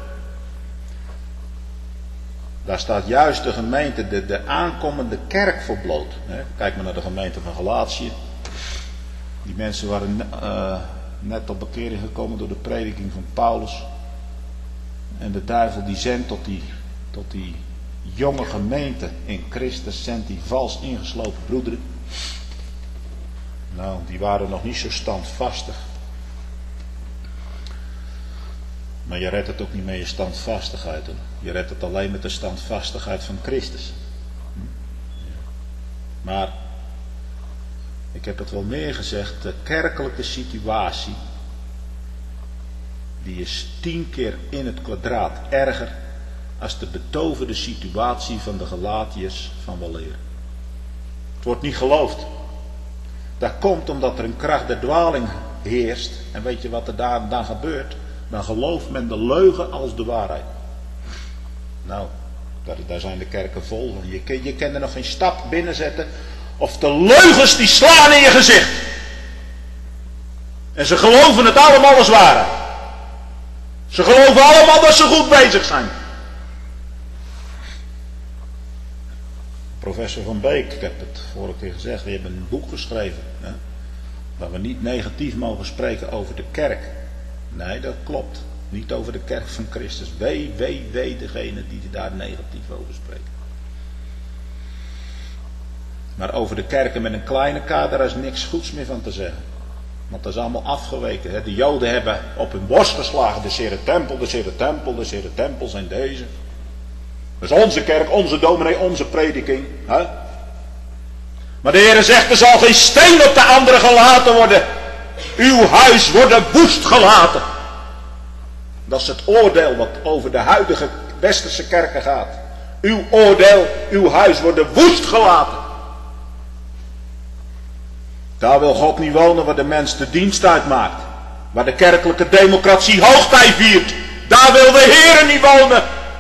Daar staat juist de gemeente, de, de aankomende kerk voor bloot. Kijk maar naar de gemeente van Galatië. Die mensen waren uh, net tot bekering gekomen door de prediking van Paulus. En de duivel die zendt tot die, tot die jonge gemeente in Christus, zendt die vals ingesloten broederen. Nou, die waren nog niet zo standvastig. Maar je redt het ook niet met je standvastigheid. Je redt het alleen met de standvastigheid van Christus. Maar, ik heb het wel meer gezegd, de kerkelijke situatie die is tien keer in het kwadraat erger als de betoverde situatie van de Galatiërs van weleer. Het wordt niet geloofd. Dat komt omdat er een kracht der dwaling heerst. En weet je wat er daar dan gebeurt? Dan gelooft men de leugen als de waarheid. Nou, daar, daar zijn de kerken vol van. Je, je kan er nog geen stap binnen zetten. Of de leugens die slaan in je gezicht. En ze geloven het allemaal als waarheid. Ze geloven allemaal dat ze goed bezig zijn. Professor Van Beek, ik heb het vorige keer gezegd, die hebben een boek geschreven. Hè, dat we niet negatief mogen spreken over de kerk. Nee, dat klopt. Niet over de kerk van Christus. Wee, wee, wee degene die daar negatief over spreken. Maar over de kerken met een kleine k, daar is niks goeds meer van te zeggen. Want dat is allemaal afgeweken. Hè. De Joden hebben op hun borst geslagen. De Zere Tempel, de Zere Tempel, de Zere Tempel zijn deze. Dat is onze kerk, onze dominee, onze prediking. Hè? Maar de Heer zegt, er zal geen steen op de andere gelaten worden. Uw huis wordt woest gelaten. Dat is het oordeel wat over de huidige westerse kerken gaat. Uw oordeel, uw huis wordt woest gelaten. Daar wil God niet wonen waar de mens de dienst uitmaakt. Waar de kerkelijke democratie hoogtij viert. Daar wil de Heer niet wonen.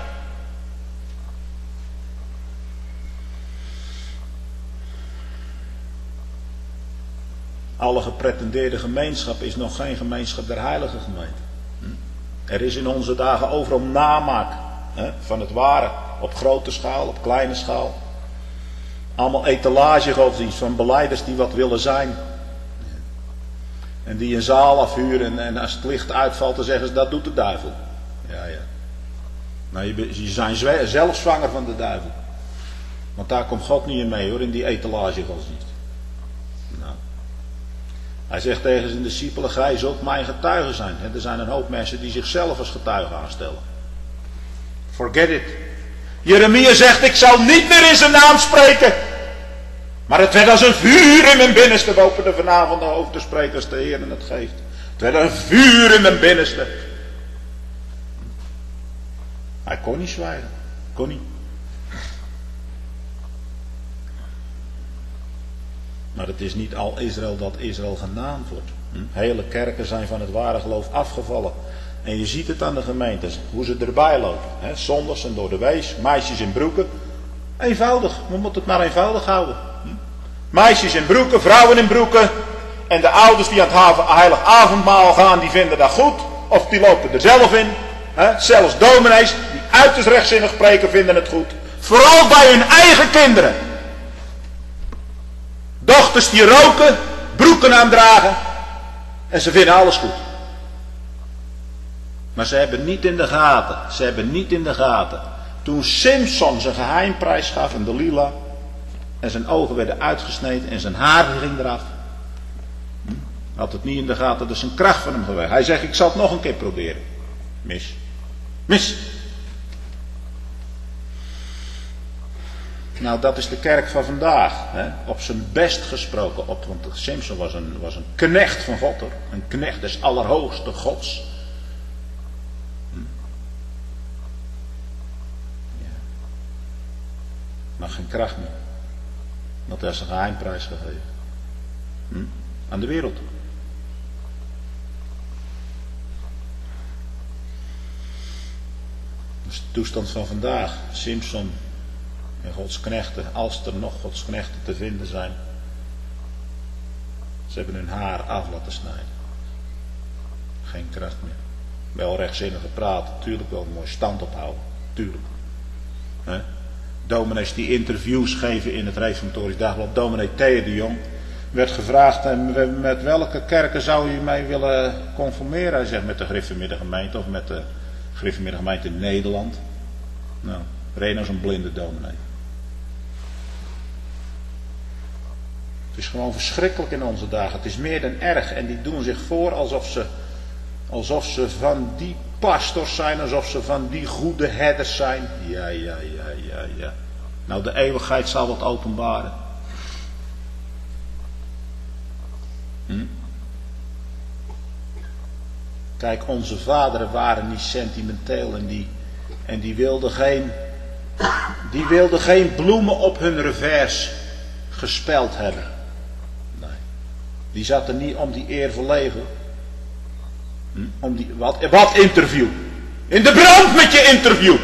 Alle gepretendeerde gemeenschap is nog geen gemeenschap der heilige gemeente. Er is in onze dagen overal namaak hè, van het ware. Op grote schaal, op kleine schaal. Allemaal etalagegodsdienst van belijders die wat willen zijn. En die een zaal afhuren en als het licht uitvalt dan zeggen ze dat doet de duivel. Ja, ja. Nou, je, je zijn zelf zwanger van de duivel. Want daar komt God niet in mee hoor, in die etalagegodsdienst. Nou. Hij zegt tegen zijn discipelen, gij zult mijn getuigen zijn. Er zijn een hoop mensen die zichzelf als getuigen aanstellen. Forget it. Jeremia zegt, ik zal niet meer in zijn naam spreken. Maar het werd als een vuur in mijn binnenste. We openen vanavond de hoofd te spreken als de Heer het geeft. Het werd een vuur in mijn binnenste. Hij kon niet zwijgen. Kon niet. Maar het is niet al Israël dat Israël genaamd wordt. Hele kerken zijn van het ware geloof afgevallen. En je ziet het aan de gemeentes, hoe ze erbij lopen. Hè, zondags en door de wees, meisjes in broeken. Eenvoudig, we moeten het maar eenvoudig houden. Hm? Meisjes in broeken, vrouwen in broeken. En de ouders die aan het heilig avondmaal gaan, die vinden dat goed. Of die lopen er zelf in. Hè? Zelfs dominees, die uiterst rechtzinnig preken, vinden het goed. Vooral bij hun eigen kinderen. Dochters die roken, broeken aandragen. En ze vinden alles goed. Maar ze hebben niet in de gaten. Ze hebben niet in de gaten. Toen Simson zijn geheimprijs gaf aan Delila. En zijn ogen werden uitgesneden en zijn haar ging eraf. Had het niet in de gaten, dat is een kracht van hem geweest. Hij zegt, ik zal het nog een keer proberen. Mis. Mis. Nou, dat is de kerk van vandaag. Hè? Op zijn best gesproken. Op, want Simson was een, was een knecht van God. Hoor. Een knecht des allerhoogste gods. Hm. Ja. Maar geen kracht meer. Want hij is een geheimprijs gegeven. Hm? Aan de wereld. Dat is de toestand van vandaag. Simson en Gods knechten, als er nog Gods knechten te vinden zijn. Ze hebben hun haar af laten snijden. Geen kracht meer. Wel rechtzinnige praten, tuurlijk wel mooi stand ophouden. Tuurlijk. He? Dominees die interviews geven in het Reformatorisch Dagblad. Dominee Theo de Jong werd gevraagd, met welke kerken zou u mij willen conformeren? Hij zegt, met de Gereformeerde Gemeente of met de Gereformeerde Gemeente in Nederland. Nou, Reno is een blinde dominee. Het is gewoon verschrikkelijk in onze dagen. Het is meer dan erg. En die doen zich voor alsof ze, alsof ze van die pastors zijn. Alsof ze van die goede herders zijn. Ja, ja, ja, ja, ja. Nou, de eeuwigheid zal wat openbaren. Hm? Kijk, onze vaderen waren niet sentimenteel en die, en die wilden geen, die wilden geen bloemen op hun revers gespeld hebben. Nee. Die zaten niet om die eer verlegen. Hm? Om die, wat, wat interview? In de brand met je interview!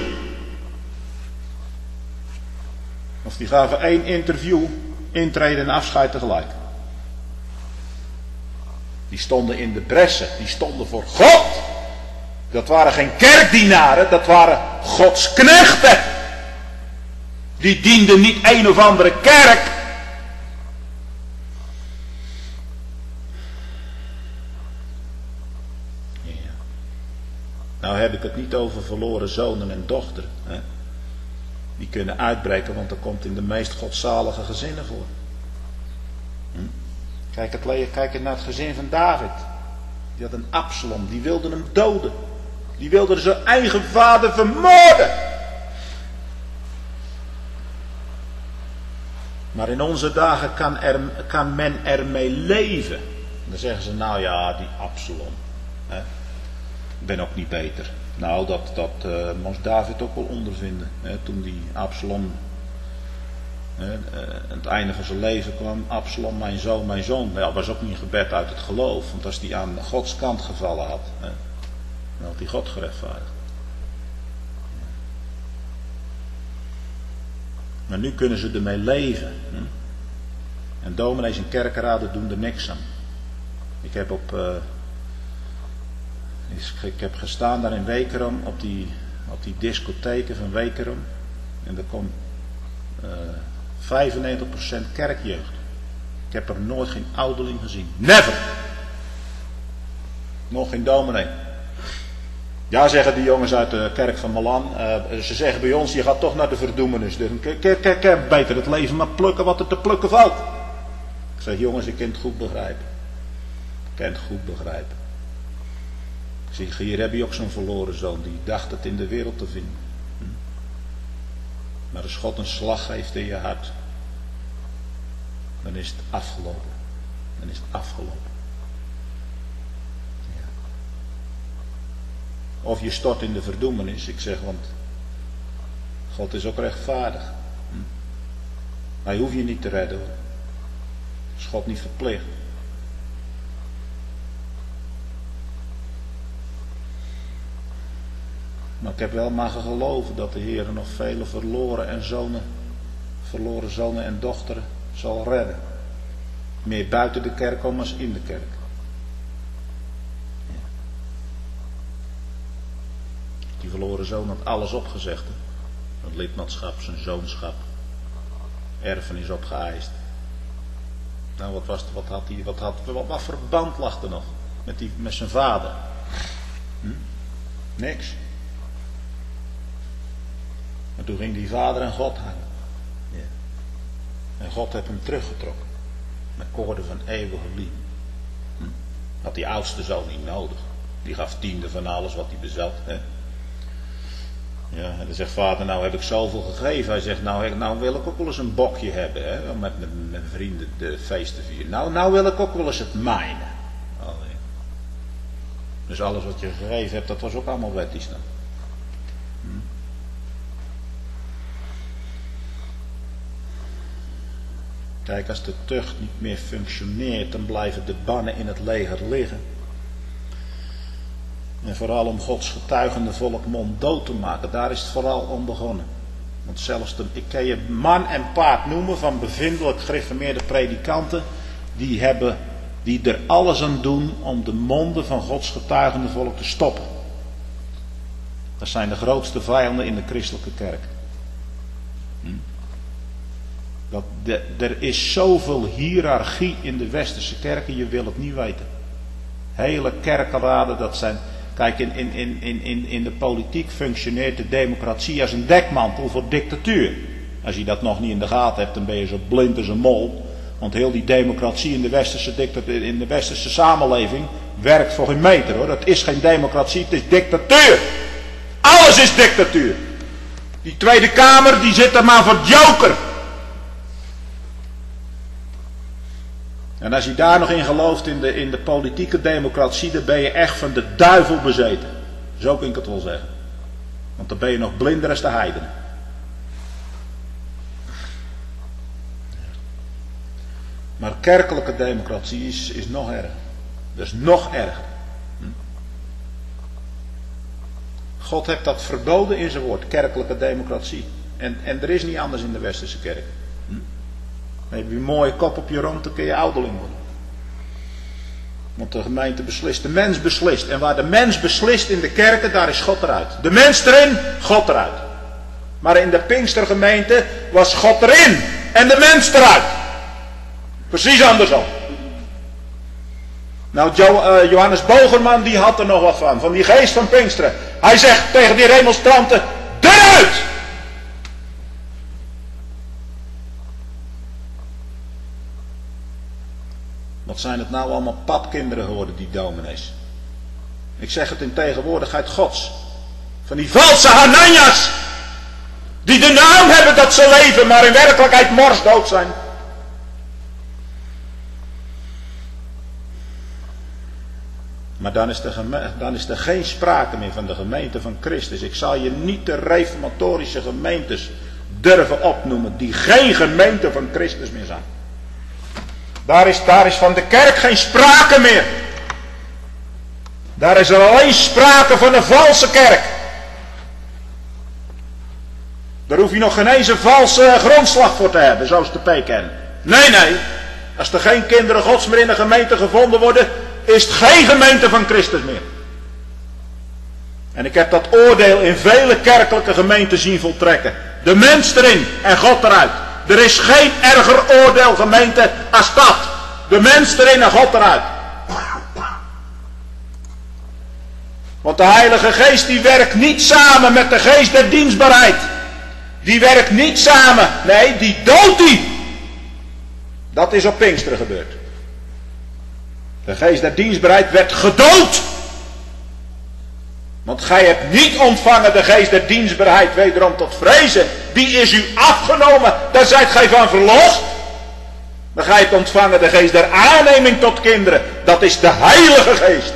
Of die gaven één interview, intreden en afscheid tegelijk. Die stonden in de bressen, die stonden voor God. Dat waren geen kerkdienaren, dat waren Gods knechten. Die dienden niet een of andere kerk. Ja. Nou heb ik het niet over verloren zonen en dochteren. Hè? Die kunnen uitbreken, want dat komt in de meest godzalige gezinnen voor. Hm? Kijk, het, kijk naar het gezin van David. Die had een Absalom, die wilde hem doden. Die wilde zijn eigen vader vermoorden. Maar in onze dagen kan, er, kan men ermee leven. En dan zeggen ze, nou ja, die Absalom. Hè? Ik ben ook niet beter. Nou, dat, dat uh, moest David ook wel ondervinden. Hè? Toen die Absalom hè, uh, aan het einde van zijn leven kwam. Absalom, mijn zoon, mijn zoon. Nou, dat was ook niet een gebed uit het geloof. Want als die aan Gods kant gevallen had, hè, dan had hij God gerechtvaardigd. Maar nu kunnen ze ermee leven. Hè? En dominees en kerkenraden doen er niks aan. Ik heb op... Uh, Ik heb gestaan daar in Wekerum op die, op die discotheken van Wekerum. En er komt uh, vijfennegentig procent kerkjeugd. Ik heb er nooit geen ouderling gezien. Never! Nog geen dominee. Ja, zeggen die jongens uit de kerk van Milan. Uh, ze zeggen bij ons, je gaat toch naar de verdoemenis. Dus ik heb beter het leven maar plukken wat er te plukken valt. Ik zeg, jongens, ik kan het goed begrijpen. Ik kan het goed begrijpen. Zie, hier heb je ook zo'n verloren zoon die dacht het in de wereld te vinden. Hm? Maar als God een slag geeft in je hart, dan is het afgelopen. Dan is het afgelopen. Ja. Of je stort in de verdoemenis, ik zeg, want God is ook rechtvaardig. Hm? Hij hoeft je niet te redden hoor. Is God niet verplicht. Maar ik heb wel maar geloven dat de Heer nog vele verloren en zonen, verloren zonen en dochteren zal redden. Meer buiten de kerk komen als in de kerk. Ja. Die verloren zoon had alles opgezegd. Hè? Het lidmaatschap, zijn zoonschap, erfenis opgeëist. Nou, wat was het, wat had hij, wat had, wat, wat voor band lag er nog met, die, met zijn vader? Hm? Niks. Maar toen ging die vader aan God hangen. Ja. En God heeft hem teruggetrokken. Met koorden van eeuwige liefde. Hm. Had die oudste zoon niet nodig. Die gaf tiende van alles wat hij bezat. Hè. Ja, en dan zegt vader, nou heb ik zoveel gegeven. Hij zegt, nou, nou wil ik ook wel eens een bokje hebben. Hè, om met mijn, mijn vrienden de feest te vieren. Nou, nou wil ik ook wel eens het mijne. Allee. Dus alles wat je gegeven hebt, dat was ook allemaal wettisch dan. Hm. Kijk, als de tucht niet meer functioneert, dan blijven de bannen in het leger liggen. En vooral om Gods getuigende volk monddood te maken, daar is het vooral om begonnen. Want zelfs de, ik kan je man en paard noemen van bevindelijk gereformeerde predikanten, die, hebben, die er alles aan doen om de monden van Gods getuigende volk te stoppen. Dat zijn de grootste vijanden in de christelijke kerk. Hm? Dat de, er is zoveel hiërarchie in de westerse kerken, je wil het niet weten. Hele kerkenraden, dat zijn... Kijk, in, in, in, in, in de politiek functioneert de democratie als een dekmantel voor dictatuur. Als je dat nog niet in de gaten hebt, dan ben je zo blind als een mol. Want heel die democratie in de westerse, dictatuur, in de westerse samenleving werkt voor geen meter hoor. Dat is geen democratie, het is dictatuur. Alles is dictatuur. Die Tweede Kamer, die zit er maar voor joker. En En als je daar nog in gelooft in de, in de politieke democratie, dan ben je echt van de duivel bezeten. Zo kan ik het wel zeggen. Want dan ben je nog blinder als de heidenen. Maar kerkelijke democratie is, is nog erger. Dat is nog erger. Hm? God heeft dat verboden in zijn woord, kerkelijke democratie. En, en er is niet anders in de westerse kerk. Hm? Dan heb je een mooie kop op je rond, dan kun je ouderling worden. Want de gemeente beslist, de mens beslist. En waar de mens beslist in de kerken, daar is God eruit. De mens erin, God eruit. Maar in de Pinkstergemeente was God erin en de mens eruit. Precies andersom. Nou, jo, uh, Johannes Bogerman die had er nog wat van. Van die geest van Pinksteren. Hij zegt tegen die remonstranten, eruit! Wat zijn het nou allemaal papkinderen geworden, die dominees. Ik zeg het in tegenwoordigheid Gods. Van die valse Hananias. Die de naam hebben dat ze leven, maar in werkelijkheid morsdood zijn. Maar dan is, er geme- dan is er geen sprake meer van de gemeente van Christus. Ik zal je niet de reformatorische gemeentes durven opnoemen die geen gemeente van Christus meer zijn. Daar is, daar is van de kerk geen sprake meer. Daar is er alleen sprake van een valse kerk. Daar hoef je nog geen eens een valse grondslag voor te hebben, zoals de P kennen. Nee, nee. Als er geen kinderen Gods meer in de gemeente gevonden worden, is het geen gemeente van Christus meer. En ik heb dat oordeel in vele kerkelijke gemeenten zien voltrekken. De mens erin en God eruit. Er is geen erger oordeel, gemeente, als dat. De mens erin en God eruit. Want de Heilige Geest die werkt niet samen met de geest der dienstbaarheid. Die werkt niet samen. Nee, die doodt die. Dat is op Pinksteren gebeurd. De geest der dienstbaarheid werd gedood. Want gij hebt niet ontvangen de geest der dienstbaarheid wederom tot vrezen. Die is u afgenomen. Daar zijt gij van verlost. Maar gij hebt ontvangen de geest der aanneming tot kinderen. Dat is de Heilige Geest.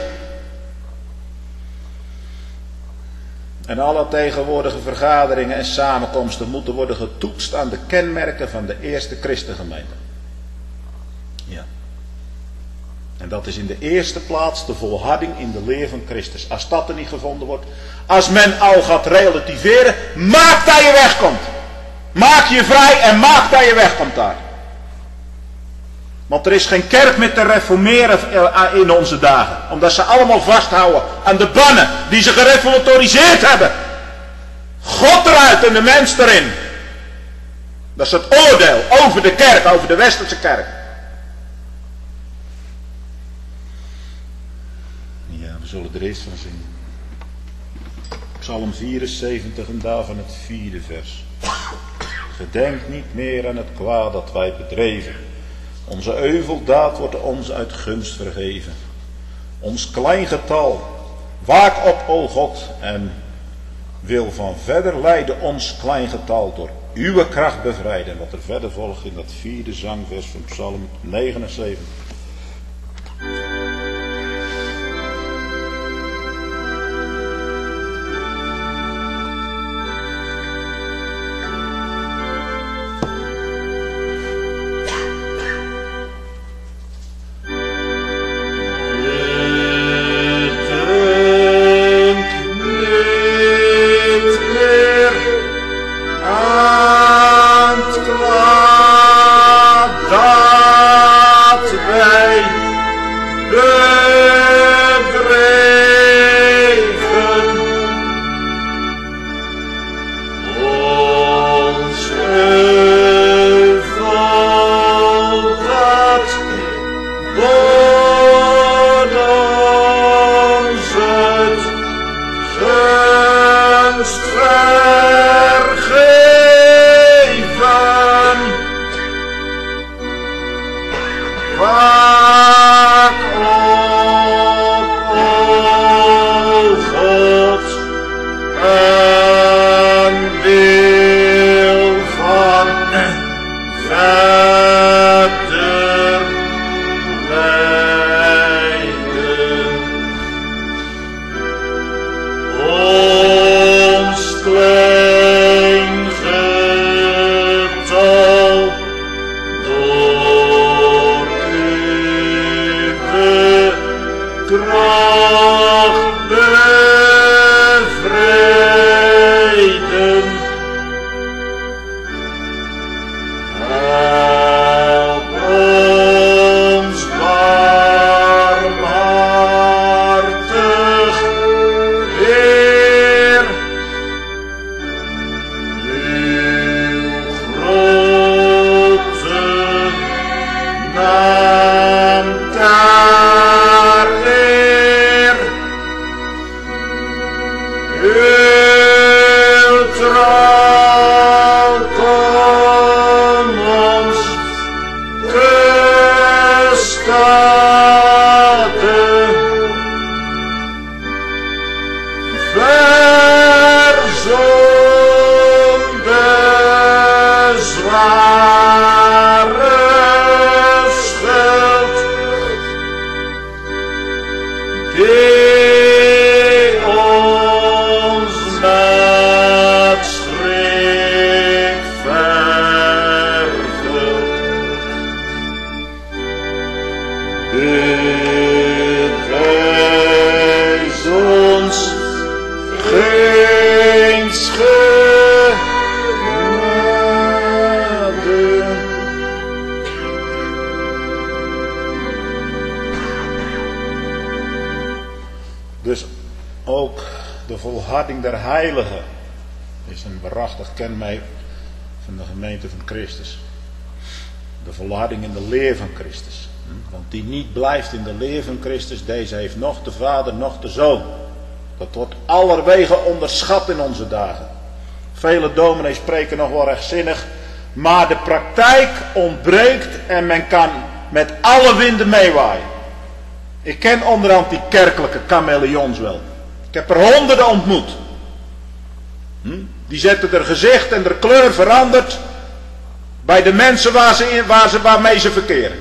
En alle tegenwoordige vergaderingen en samenkomsten moeten worden getoetst aan de kenmerken van de eerste christengemeente. Ja. En dat is in de eerste plaats de volharding in de leer van Christus. Als dat er niet gevonden wordt. Als men al gaat relativeren. Maak dat je wegkomt. Maak je vrij en maak dat je wegkomt daar. Want er is geen kerk meer te reformeren in onze dagen. Omdat ze allemaal vasthouden aan de bannen die ze gereformatoriseerd hebben. God eruit en de mens erin. Dat is het oordeel over de kerk, over de westerse kerk. Ja, we zullen er eerst van zingen. Psalm vierenzeventig en daarvan het vierde vers. Gedenk niet meer aan het kwaad dat wij bedreven. Onze euveldaad wordt ons uit gunst vergeven. Ons klein getal, waak op, o God, en wil van verder lijden ons klein getal door uw kracht bevrijden. En wat er verder volgt in dat vierde zangvers van Psalm negenenzeventig. Dat tracht bevrijden. Help ons barmhartig Heer, uw grote naam ter eer. Uw trouw kom ons te stade. Verzoen de zware schuld die ons met schrik vervult. Bewijs ons ginds genade. Dus ook de volharding der heiligen is een waarachtig kenmerk van de gemeente van Christus. De volharding in de leer van Christus. Want die niet blijft in de leer van Christus, deze heeft nog de Vader, nog de Zoon. Dat wordt allerwege onderschat in onze dagen. Vele dominees spreken nog wel rechtzinnig, maar de praktijk ontbreekt en men kan met alle winden meewaaien. Ik ken onderhand die kerkelijke chameleons wel. Ik heb er honderden ontmoet. Hm? Die zetten er gezicht en de kleur veranderd bij de mensen waar ze in, waar ze, waarmee ze verkeren.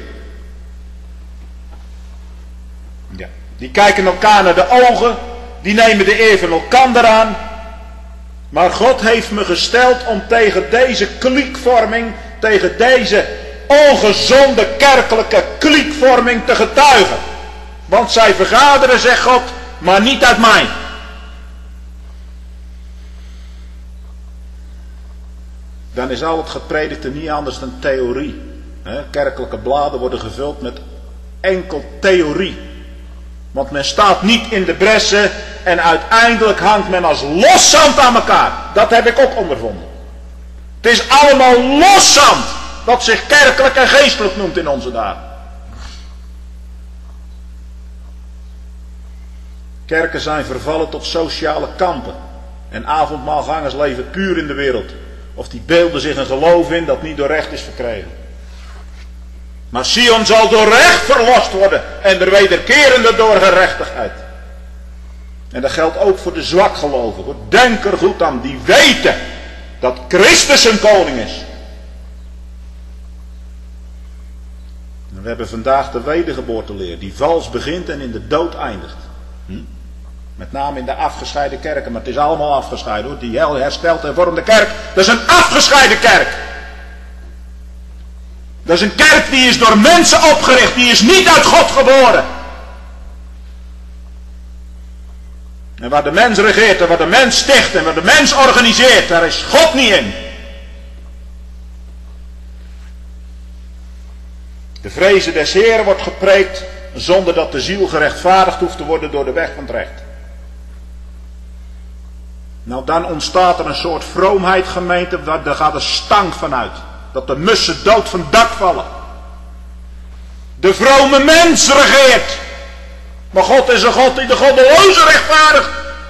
Ja. Die kijken elkaar naar de ogen, die nemen de eer van elkaar aan. Maar God heeft me gesteld om tegen deze kliekvorming, tegen deze ongezonde kerkelijke kliekvorming te getuigen. Want zij vergaderen, zegt God, maar niet uit mij. Dan is al het gepredikte niet anders dan theorie. Kerkelijke bladen worden gevuld met enkel theorie. Want men staat niet in de bressen en uiteindelijk hangt men als loszand aan elkaar. Dat heb ik ook ondervonden. Het is allemaal loszand wat zich kerkelijk en geestelijk noemt in onze dagen. Kerken zijn vervallen tot sociale kampen. En avondmaalgangers leven puur in de wereld. Of die beelden zich een geloof in dat niet door recht is verkregen. Maar Sion zal door recht verlost worden. En de wederkerende door gerechtigheid. En dat geldt ook voor de zwakgelovigen. Denk er goed aan. Die weten dat Christus een koning is. En we hebben vandaag de wedergeboorteleer. Die vals begint en in de dood eindigt. Hm? Met name in de afgescheiden kerken. Maar het is allemaal afgescheiden hoor. Die hersteld hervormde kerk. Dat is een afgescheiden kerk. Dat is een kerk die is door mensen opgericht. Die is niet uit God geboren. En waar de mens regeert. En waar de mens sticht. En waar de mens organiseert. Daar is God niet in. De vrezen des Heeren wordt gepreekt. Zonder dat de ziel gerechtvaardigd hoeft te worden door de weg van het recht. Nou, dan ontstaat er een soort vroomheid, gemeente, daar gaat een stank van uit. Dat de mussen dood van het dak vallen. De vrome mens regeert. Maar God is een God die de goddeloze rechtvaardigt.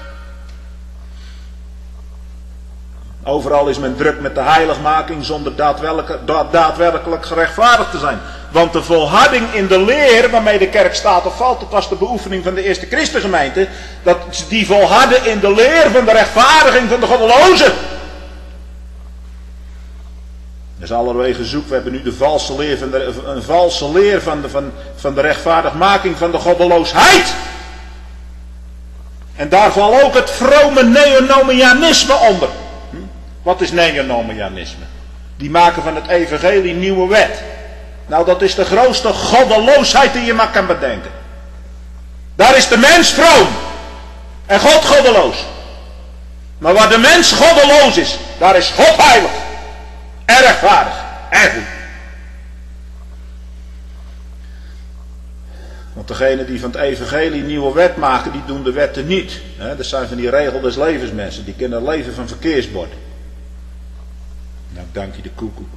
Overal is men druk met de heiligmaking zonder daadwerkelijk, daadwerkelijk gerechtvaardigd te zijn. Want de volharding in de leer waarmee de kerk staat of valt, dat was de beoefening van de eerste Christengemeente, dat die volharden in de leer van de rechtvaardiging van de goddeloze. Dat is allerwege zoek. We hebben nu de valse leer van de, een valse leer van de, van, van de rechtvaardigmaking van de goddeloosheid. En daar valt ook het vrome neonomianisme onder. Hm? Wat is neonomianisme? Die maken van het evangelie nieuwe wet. Nou, dat is de grootste goddeloosheid die je maar kan bedenken. Daar is de mens vroom. En God goddeloos. Maar waar de mens goddeloos is, daar is God heilig. En rechtvaardig. En goed. Want degenen die van het evangelie een nieuwe wet maken, die doen de wetten niet. Dat zijn van die regel des levens mensen. Die kunnen leven van verkeersborden. Nou, dank je de koekoek.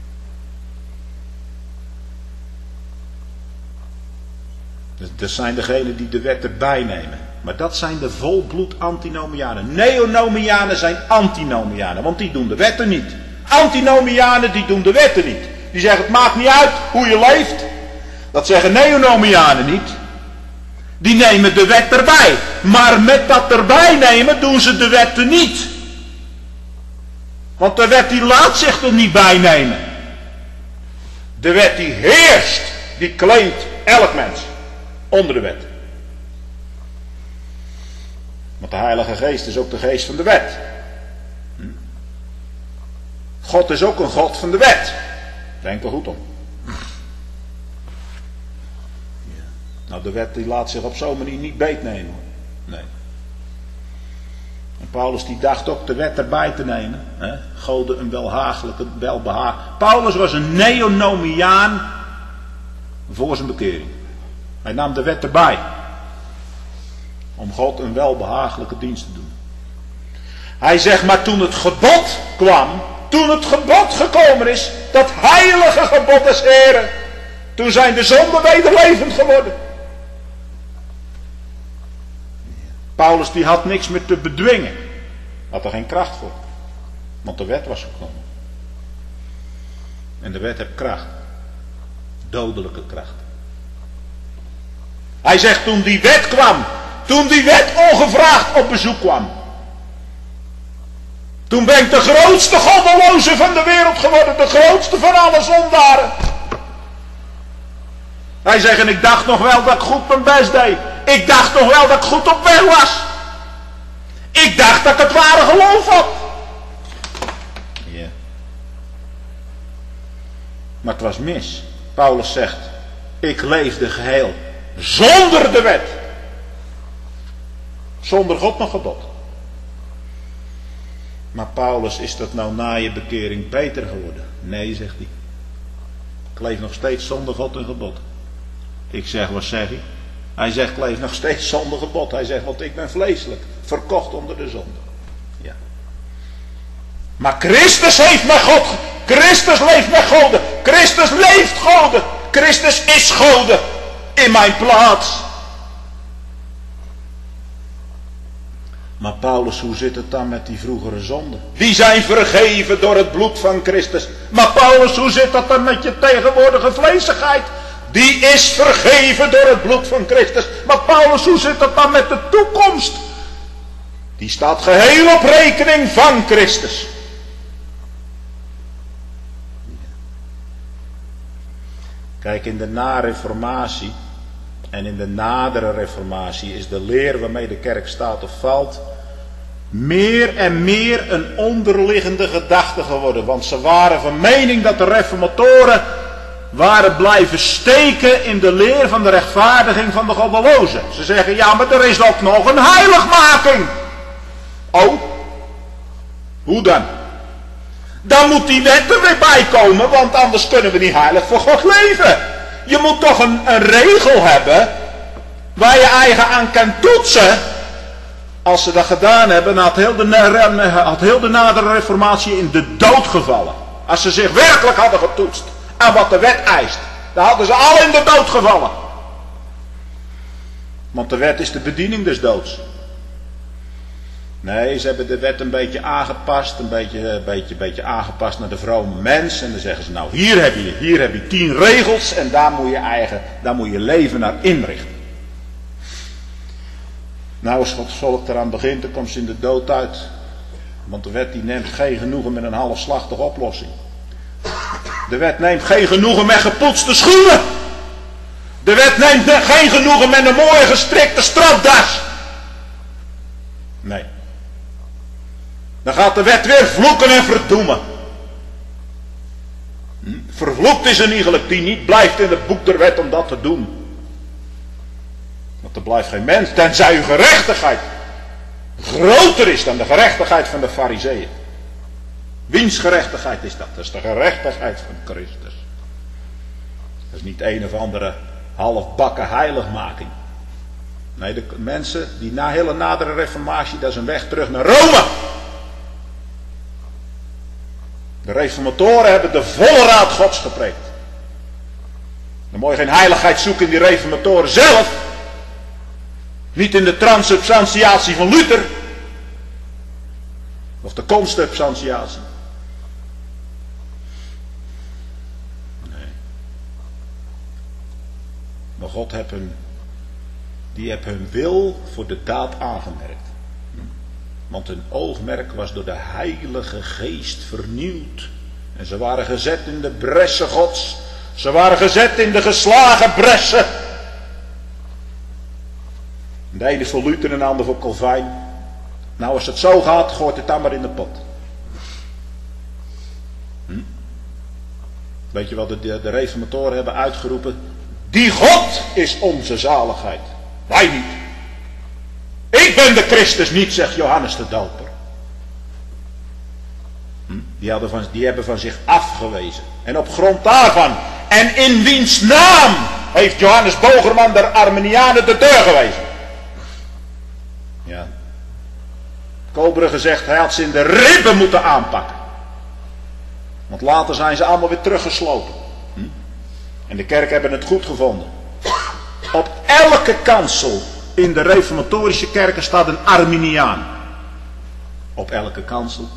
Dat zijn degenen die de wet erbij nemen. Maar dat zijn de volbloed antinomianen. Neonomianen zijn antinomianen, want die doen de wetten niet. Antinomianen die doen de wetten niet. Die zeggen het maakt niet uit hoe je leeft. Dat zeggen neonomianen niet. Die nemen de wet erbij. Maar met dat erbij nemen doen ze de wetten niet. Want de wet die laat zich er niet bij nemen. De wet die heerst, die claimt elk mens onder de wet. Want de Heilige Geest is ook de geest van de wet. God is ook een God van de wet. Denk er goed om. Nou, de wet die laat zich op zo'n manier niet beetnemen. Nee. En Paulus die dacht ook de wet erbij te nemen. Hè? Gode een welhagelijke welbehaag. Paulus was een neonomiaan voor zijn bekering. Hij nam de wet erbij. Om God een welbehagelijke dienst te doen. Hij zegt, maar toen het gebod kwam. Toen het gebod gekomen is. Dat heilige gebod des Heren. Toen zijn de zonden wederlevend geworden. Paulus die had niks meer te bedwingen. Had er geen kracht voor. Want de wet was gekomen. En de wet heeft kracht. Dodelijke kracht. Hij zegt toen die wet kwam. Toen die wet ongevraagd op bezoek kwam. Toen ben ik de grootste goddeloze van de wereld geworden. De grootste van alle zondaren. Hij zegt, en ik dacht nog wel dat ik goed mijn best deed. Ik dacht nog wel dat ik goed op weg was. Ik dacht dat ik het ware geloof had. Ja. Maar het was mis. Paulus zegt, ik leefde geheel zonder de wet. Zonder God nog gebod. Maar Paulus, is dat nou na je bekering beter geworden? Nee, zegt hij. Ik leef nog steeds zonder God en gebod. Ik zeg, wat zeg hij? Hij zegt, ik leef nog steeds zonder gebod. Hij zegt, want ik ben vleeselijk. Verkocht onder de zonde. Ja. Maar Christus heeft met God. Christus leeft met Gode. Christus leeft Gode. Christus is Gode. In mijn plaats. Maar Paulus, hoe zit het dan met die vroegere zonden? Die zijn vergeven door het bloed van Christus. Maar Paulus, hoe zit dat dan met je tegenwoordige vleesigheid? Die is vergeven door het bloed van Christus. Maar Paulus, hoe zit dat dan met de toekomst? Die staat geheel op rekening van Christus. Kijk, in de na-reformatie en in de nadere reformatie is de leer waarmee de kerk staat of valt meer en meer een onderliggende gedachte geworden. Want ze waren van mening dat de reformatoren waren blijven steken in de leer van de rechtvaardiging van de goddelozen. Ze zeggen, ja, maar er is ook nog een heiligmaking. Oh, hoe dan? Dan moet die wet er weer bij komen, want anders kunnen we niet heilig voor God leven. Je moet toch een, een regel hebben waar je eigen aan kan toetsen. Als ze dat gedaan hebben, had heel de, had heel de nadere reformatie in de dood gevallen. Als ze zich werkelijk hadden getoetst aan wat de wet eist, dan hadden ze al in de dood gevallen. Want de wet is de bediening des doods. Nee, ze hebben de wet een beetje aangepast, een beetje, een beetje, een beetje aangepast naar de vrome mens. En dan zeggen ze, nou hier heb je, hier heb je tien regels en daar moet je eigen, daar moet je leven naar inrichten. Nou, als Gods volk eraan begint, dan komt ze in de dood uit. Want de wet die neemt geen genoegen met een halfslachtige oplossing. De wet neemt geen genoegen met gepoetste schoenen. De wet neemt geen genoegen met een mooie gestrikte stropdas. Nee. Dan gaat de wet weer vloeken en verdoemen. Vervloekt is een iegelijk die niet blijft in het boek der wet om dat te doen. Want er blijft geen mens, tenzij uw gerechtigheid groter is dan de gerechtigheid van de Farizeeën. Wiens gerechtigheid is dat? Dat is de gerechtigheid van Christus. Dat is niet een of andere halfbakken heiligmaking. Nee, de mensen die na hele nadere reformatie, dat is een weg terug naar Rome. De reformatoren hebben de volle raad Gods gepreekt. Dan moet je geen heiligheid zoeken in die reformatoren zelf. Niet in de transubstantiatie van Luther. Of de consubstantiatie. Nee. Maar God heeft hun, die heeft hun wil voor de daad aangemerkt. Want hun oogmerk was door de Heilige Geest vernieuwd. En ze waren gezet in de bressen Gods. Ze waren gezet in de geslagen bressen. De ene voor Luther en de ander voor Calvijn. Nou, als het zo gaat, gooit het dan maar in de pot. Hm? Weet je wat de, de, de reformatoren hebben uitgeroepen? Die God is onze zaligheid. Wij niet. Ik ben de Christus niet, zegt Johannes de Doper. Hm? Die, hadden van, die hebben van zich afgewezen. En op grond daarvan, en in wiens naam, heeft Johannes Bogerman de Arminianen de deur gewezen. Ja. Kobergen zegt, hij had ze in de ribben moeten aanpakken. Want later zijn ze allemaal weer teruggeslopen. Hm? En de kerk hebben het goed gevonden. Op elke kansel in de reformatorische kerken staat een Arminiaan. Op elke kansel.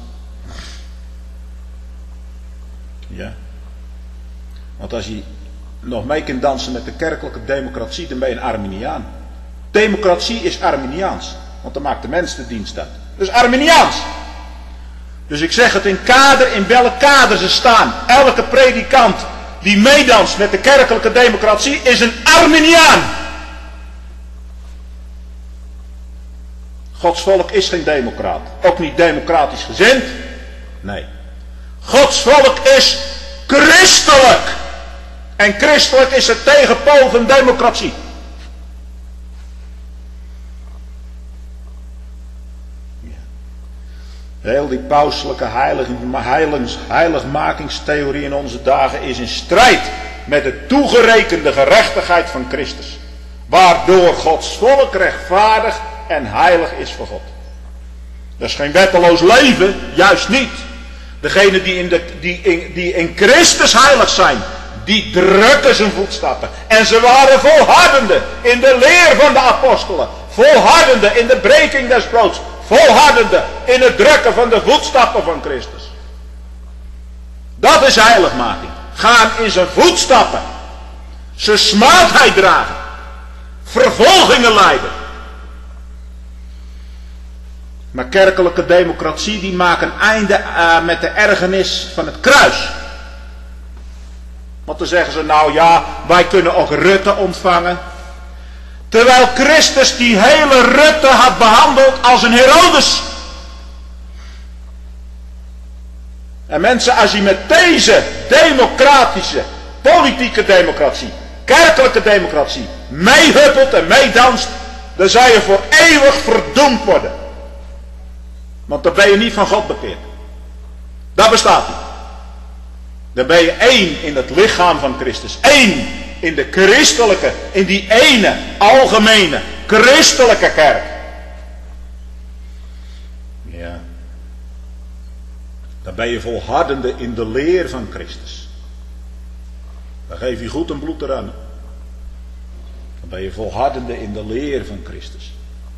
Ja. Want als je nog mee kunt dansen met de kerkelijke democratie, dan ben je een Arminiaan. Democratie is Arminiaans. Want dan maakt de mens de dienst uit. Dus Arminiaans. Dus ik zeg het in kader, in welk kader ze staan. Elke predikant die meedanst met de kerkelijke democratie is een Arminiaan. Gods volk is geen democraat. Ook niet democratisch gezind. Nee. Gods volk is christelijk. En christelijk is het tegenpool van democratie. Heel die pauselijke heilig, heiligmakingstheorie in onze dagen is in strijd met de toegerekende gerechtigheid van Christus. Waardoor Gods volk rechtvaardig en heilig is voor God. Dat is geen wetteloos leven, juist niet. Degenen die in, de, die, in, die in Christus heilig zijn, die drukken zijn voetstappen. En ze waren volhardende in de leer van de apostelen. Volhardende in de breking des broods. Volhardende in het drukken van de voetstappen van Christus. Dat is heiligmaking. Gaan in zijn voetstappen. Zijn smaadheid dragen. Vervolgingen lijden. Maar kerkelijke democratie die maakt een einde uh, met de ergernis van het kruis. Want dan zeggen ze nou ja, wij kunnen ook Rutte ontvangen. Terwijl Christus die hele Rutte had behandeld als een Herodes. En mensen, als je met deze democratische, politieke democratie, kerkelijke democratie, meehuppelt en meedanst, dan zal je voor eeuwig verdoemd worden. Want dan ben je niet van God bekeerd. Dat bestaat niet. Dan ben je één in het lichaam van Christus. Eén in de christelijke, in die ene, algemene, christelijke kerk. Ja. Dan ben je volhardende in de leer van Christus. Dan geef je goed en bloed eraan. Dan ben je volhardende in de leer van Christus.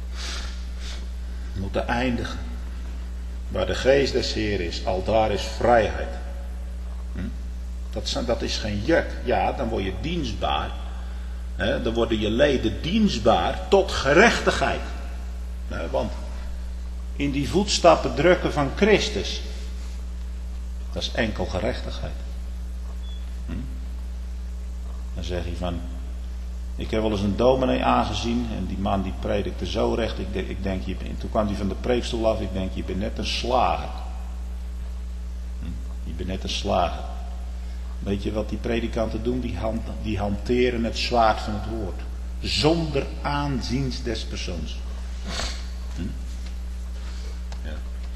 We moeten eindigen. Waar de geest des Heer is, al daar is vrijheid. Hm? Dat, dat is geen juk. Ja, dan word je dienstbaar. He, dan worden je leden dienstbaar tot gerechtigheid. Nou, want in die voetstappen drukken van Christus, dat is enkel gerechtigheid. Hm? Dan zeg je van, ik heb wel eens een dominee aangezien en die man die predikte zo recht. Ik denk, ik denk je bent, toen kwam hij van de preekstoel af, ik denk je bent net een slager. Hm? Je bent net een slager. Weet je wat die predikanten doen? Die, hand, die hanteren het zwaard van het woord. Zonder aanziens des persoons. Hm? Ja.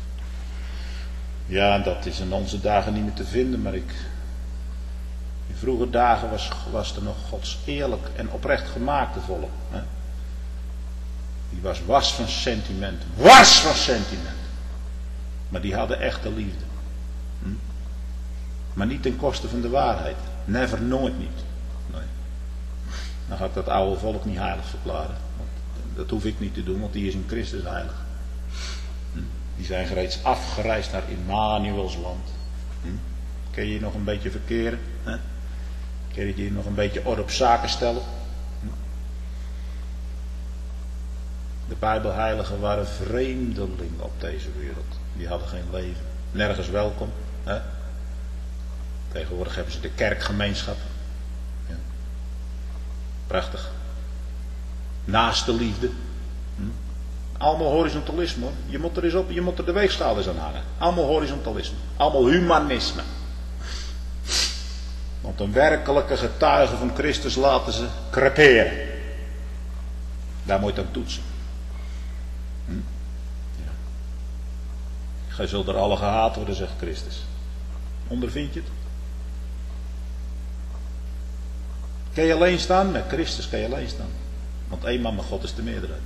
Ja, dat is in onze dagen niet meer te vinden, maar ik... In vroege dagen was, was er nog Gods eerlijk en oprecht gemaakte volk. Hè? Die was wars van sentiment. Wars van sentiment. Maar die hadden echte liefde. Hm? Maar niet ten koste van de waarheid. Never, nooit niet. Nee. Dan ga ik dat oude volk niet heilig verklaren. Want dat hoef ik niet te doen, want die is in Christus heilig. Hm? Die zijn reeds afgereisd naar Immanuels land. Hm? Kun je je nog een beetje verkeren? Hè? Kun je je nog een beetje orde op zaken stellen? Hm? De Bijbelheiligen waren vreemdelingen op deze wereld. Die hadden geen leven. Nergens welkom. Hè? Tegenwoordig hebben ze de kerkgemeenschap. Ja. Prachtig. Naaste liefde. Hm? Allemaal horizontalisme hoor. Je moet er eens op, je moet er de weegschaal eens aan hangen. Allemaal horizontalisme. Allemaal humanisme. Want een werkelijke getuige van Christus laten ze creperen. Daar moet je aan toetsen. Hm? Ja. Gij zult er alle gehaat worden, zegt Christus. Ondervind je het? Kan je alleen staan? Met Christus kan je alleen staan. Want één man met God is de meerderheid.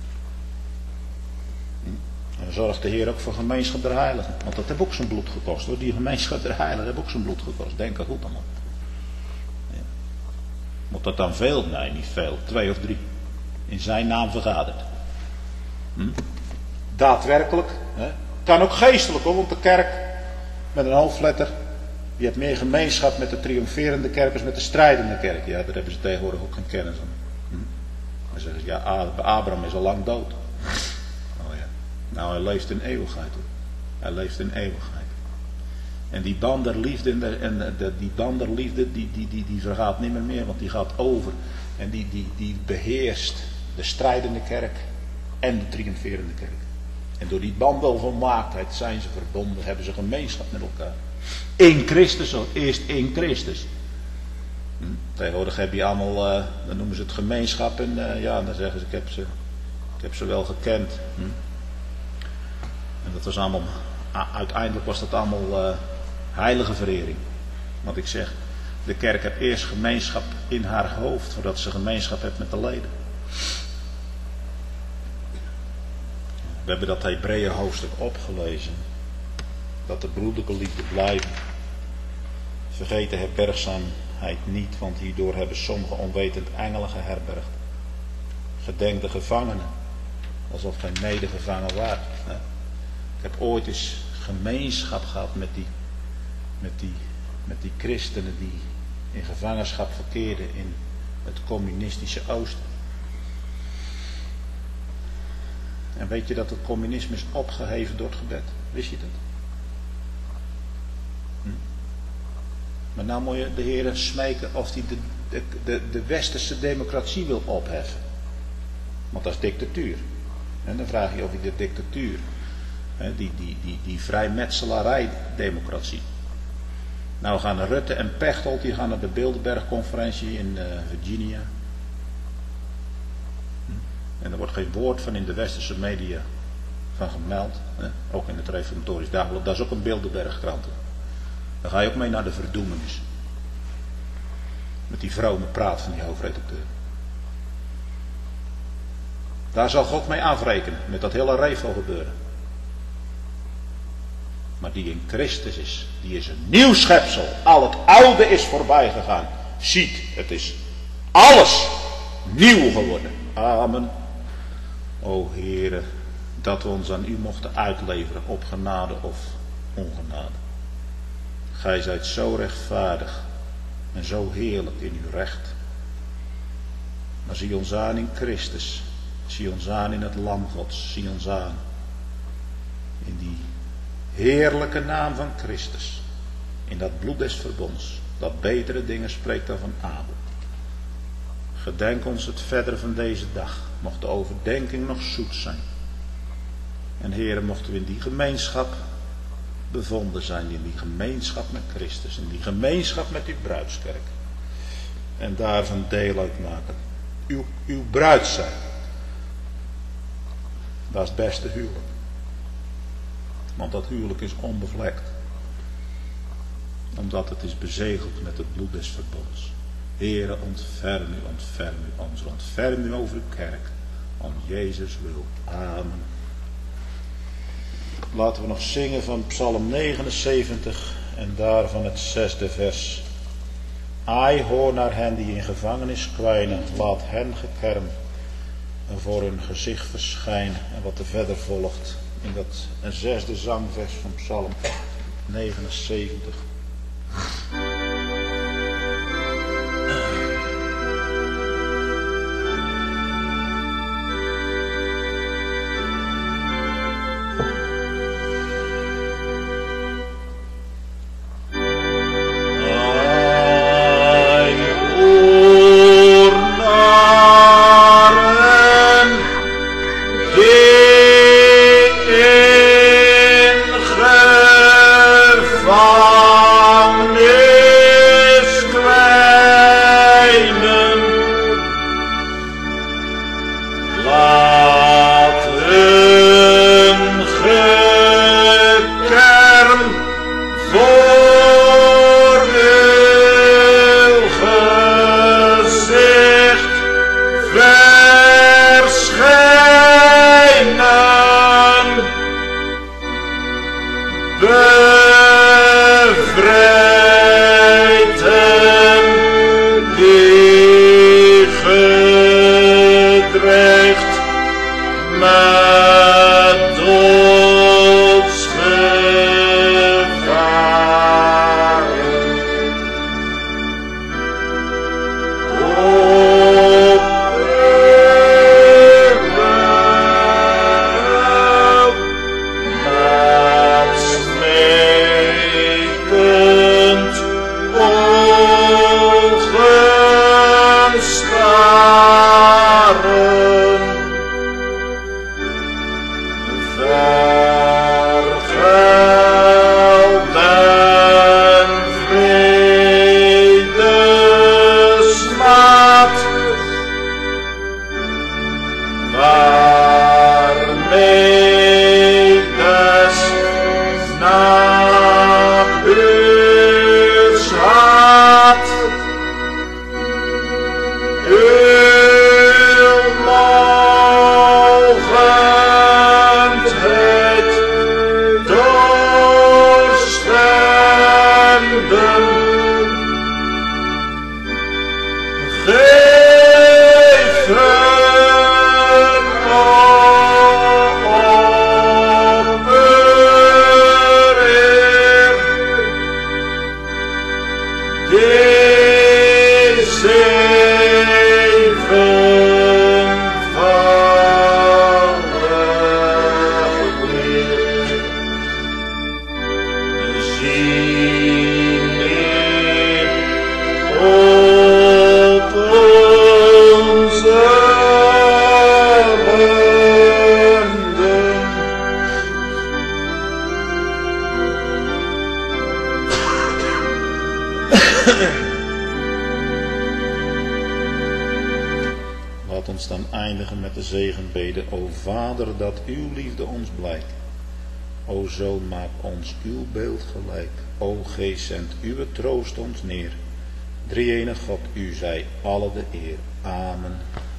Hm? En dan zorgt de Heer ook voor gemeenschap der heiligen. Want dat heeft ook zijn bloed gekost hoor. Die gemeenschap der heiligen heeft ook zijn bloed gekost. Denk er goed aan. Ja. Moet dat dan veel? Nee, niet veel. Twee of drie. In zijn naam vergaderd. Hm? Daadwerkelijk. Hè? Kan ook geestelijk hoor. Want de kerk met een hoofdletter. Die heeft meer gemeenschap met de triomferende kerk als met de strijdende kerk. Ja, daar hebben ze tegenwoordig ook geen kennis van. Hm? Dan zeggen ze, ja, Abraham is al lang dood. Oh ja. Nou, hij leeft in eeuwigheid hoor. Hij leeft in eeuwigheid. En die band der liefde, en de, en de, die band der liefde, die, die, die, die vergaat niet meer meer, want die gaat over. En die, die, die beheerst de strijdende kerk en de triomferende kerk. En door die band der volmaaktheid zijn ze verbonden, hebben ze gemeenschap met elkaar. In Christus, eerst in Christus. Hm. Tegenwoordig heb je allemaal, uh, dan noemen ze het gemeenschap en uh, ja, dan zeggen ze ik heb ze, ik heb ze wel gekend. Hm. En dat was allemaal, uiteindelijk was dat allemaal uh, heilige verering. Want ik zeg, de kerk heeft eerst gemeenschap in haar hoofd, voordat ze gemeenschap heeft met de leden. We hebben dat Hebreeën hoofdstuk opgelezen. Dat de broederlijke liefde blijven. Vergeet de herbergzaamheid niet, want hierdoor hebben sommige onwetend engelen geherbergd. Gedenk de gevangenen, alsof gij medegevangen waart. Ik heb ooit eens gemeenschap gehad met die, met die, met die christenen die in gevangenschap verkeerden in het communistische oosten. En weet je dat het communisme is opgeheven door het gebed? Wist je dat? Hm? Maar nou moet je de Heer smeken of hij de, de, de, de westerse democratie wil opheffen. Want dat is dictatuur. En dan vraag je of hij de dictatuur, hè, die, die, die, die vrijmetselarij-democratie. Nou gaan Rutte en Pechtold, die gaan naar de Bilderberg-conferentie in uh, Virginia. En er wordt geen woord van in de westerse media van gemeld. Hè? Ook in het Reformatorisch Dagblad. Dat is ook een Bilderberg-krant. Dan ga je ook mee naar de verdoemenis. Met die vrome praat van die hoofdredacteur. Daar zal God mee afrekenen. Met dat hele Revo gebeuren. Maar die in Christus is. Die is een nieuw schepsel. Al het oude is voorbij gegaan. Ziet, het is alles nieuw geworden. Amen. O Heere, dat we ons aan u mochten uitleveren op genade of ongenade. Gij zijt zo rechtvaardig en zo heerlijk in uw recht. Maar zie ons aan in Christus. Zie ons aan in het Lam Gods. Zie ons aan in die heerlijke naam van Christus. In dat bloed des verbonds. Dat betere dingen spreekt dan van Abel. Gedenk ons het verdere van deze dag. Mocht de overdenking nog zoet zijn. En Heere, mochten we in die gemeenschap bevonden zijn. In die gemeenschap met Christus. In die gemeenschap met uw bruidskerk. En daarvan deel uitmaken. uw, uw bruid zijn. Dat is het beste huwelijk. Want dat huwelijk is onbevlekt. Omdat het is bezegeld met het bloed des verbonds. Heere, ontferm u, ontferm u ons, ontferm u over uw kerk. Om Jezus wil. Amen. Laten we nog zingen van Psalm negenenzeventig en daarvan het zesde vers. Ai, hoor naar hen die in gevangenis kwijnen, laat hen gekerm en voor hun gezicht verschijnen. En wat er verder volgt in dat zesde zangvers van Psalm negenenzeventig. Laat ons dan eindigen met de zegenbede. O Vader, dat uw liefde ons blijkt. O Zoon, maak ons uw beeld gelijk. O Geest, zend uw troost ons neer. Drie-enige God, u zij alle de eer. Amen.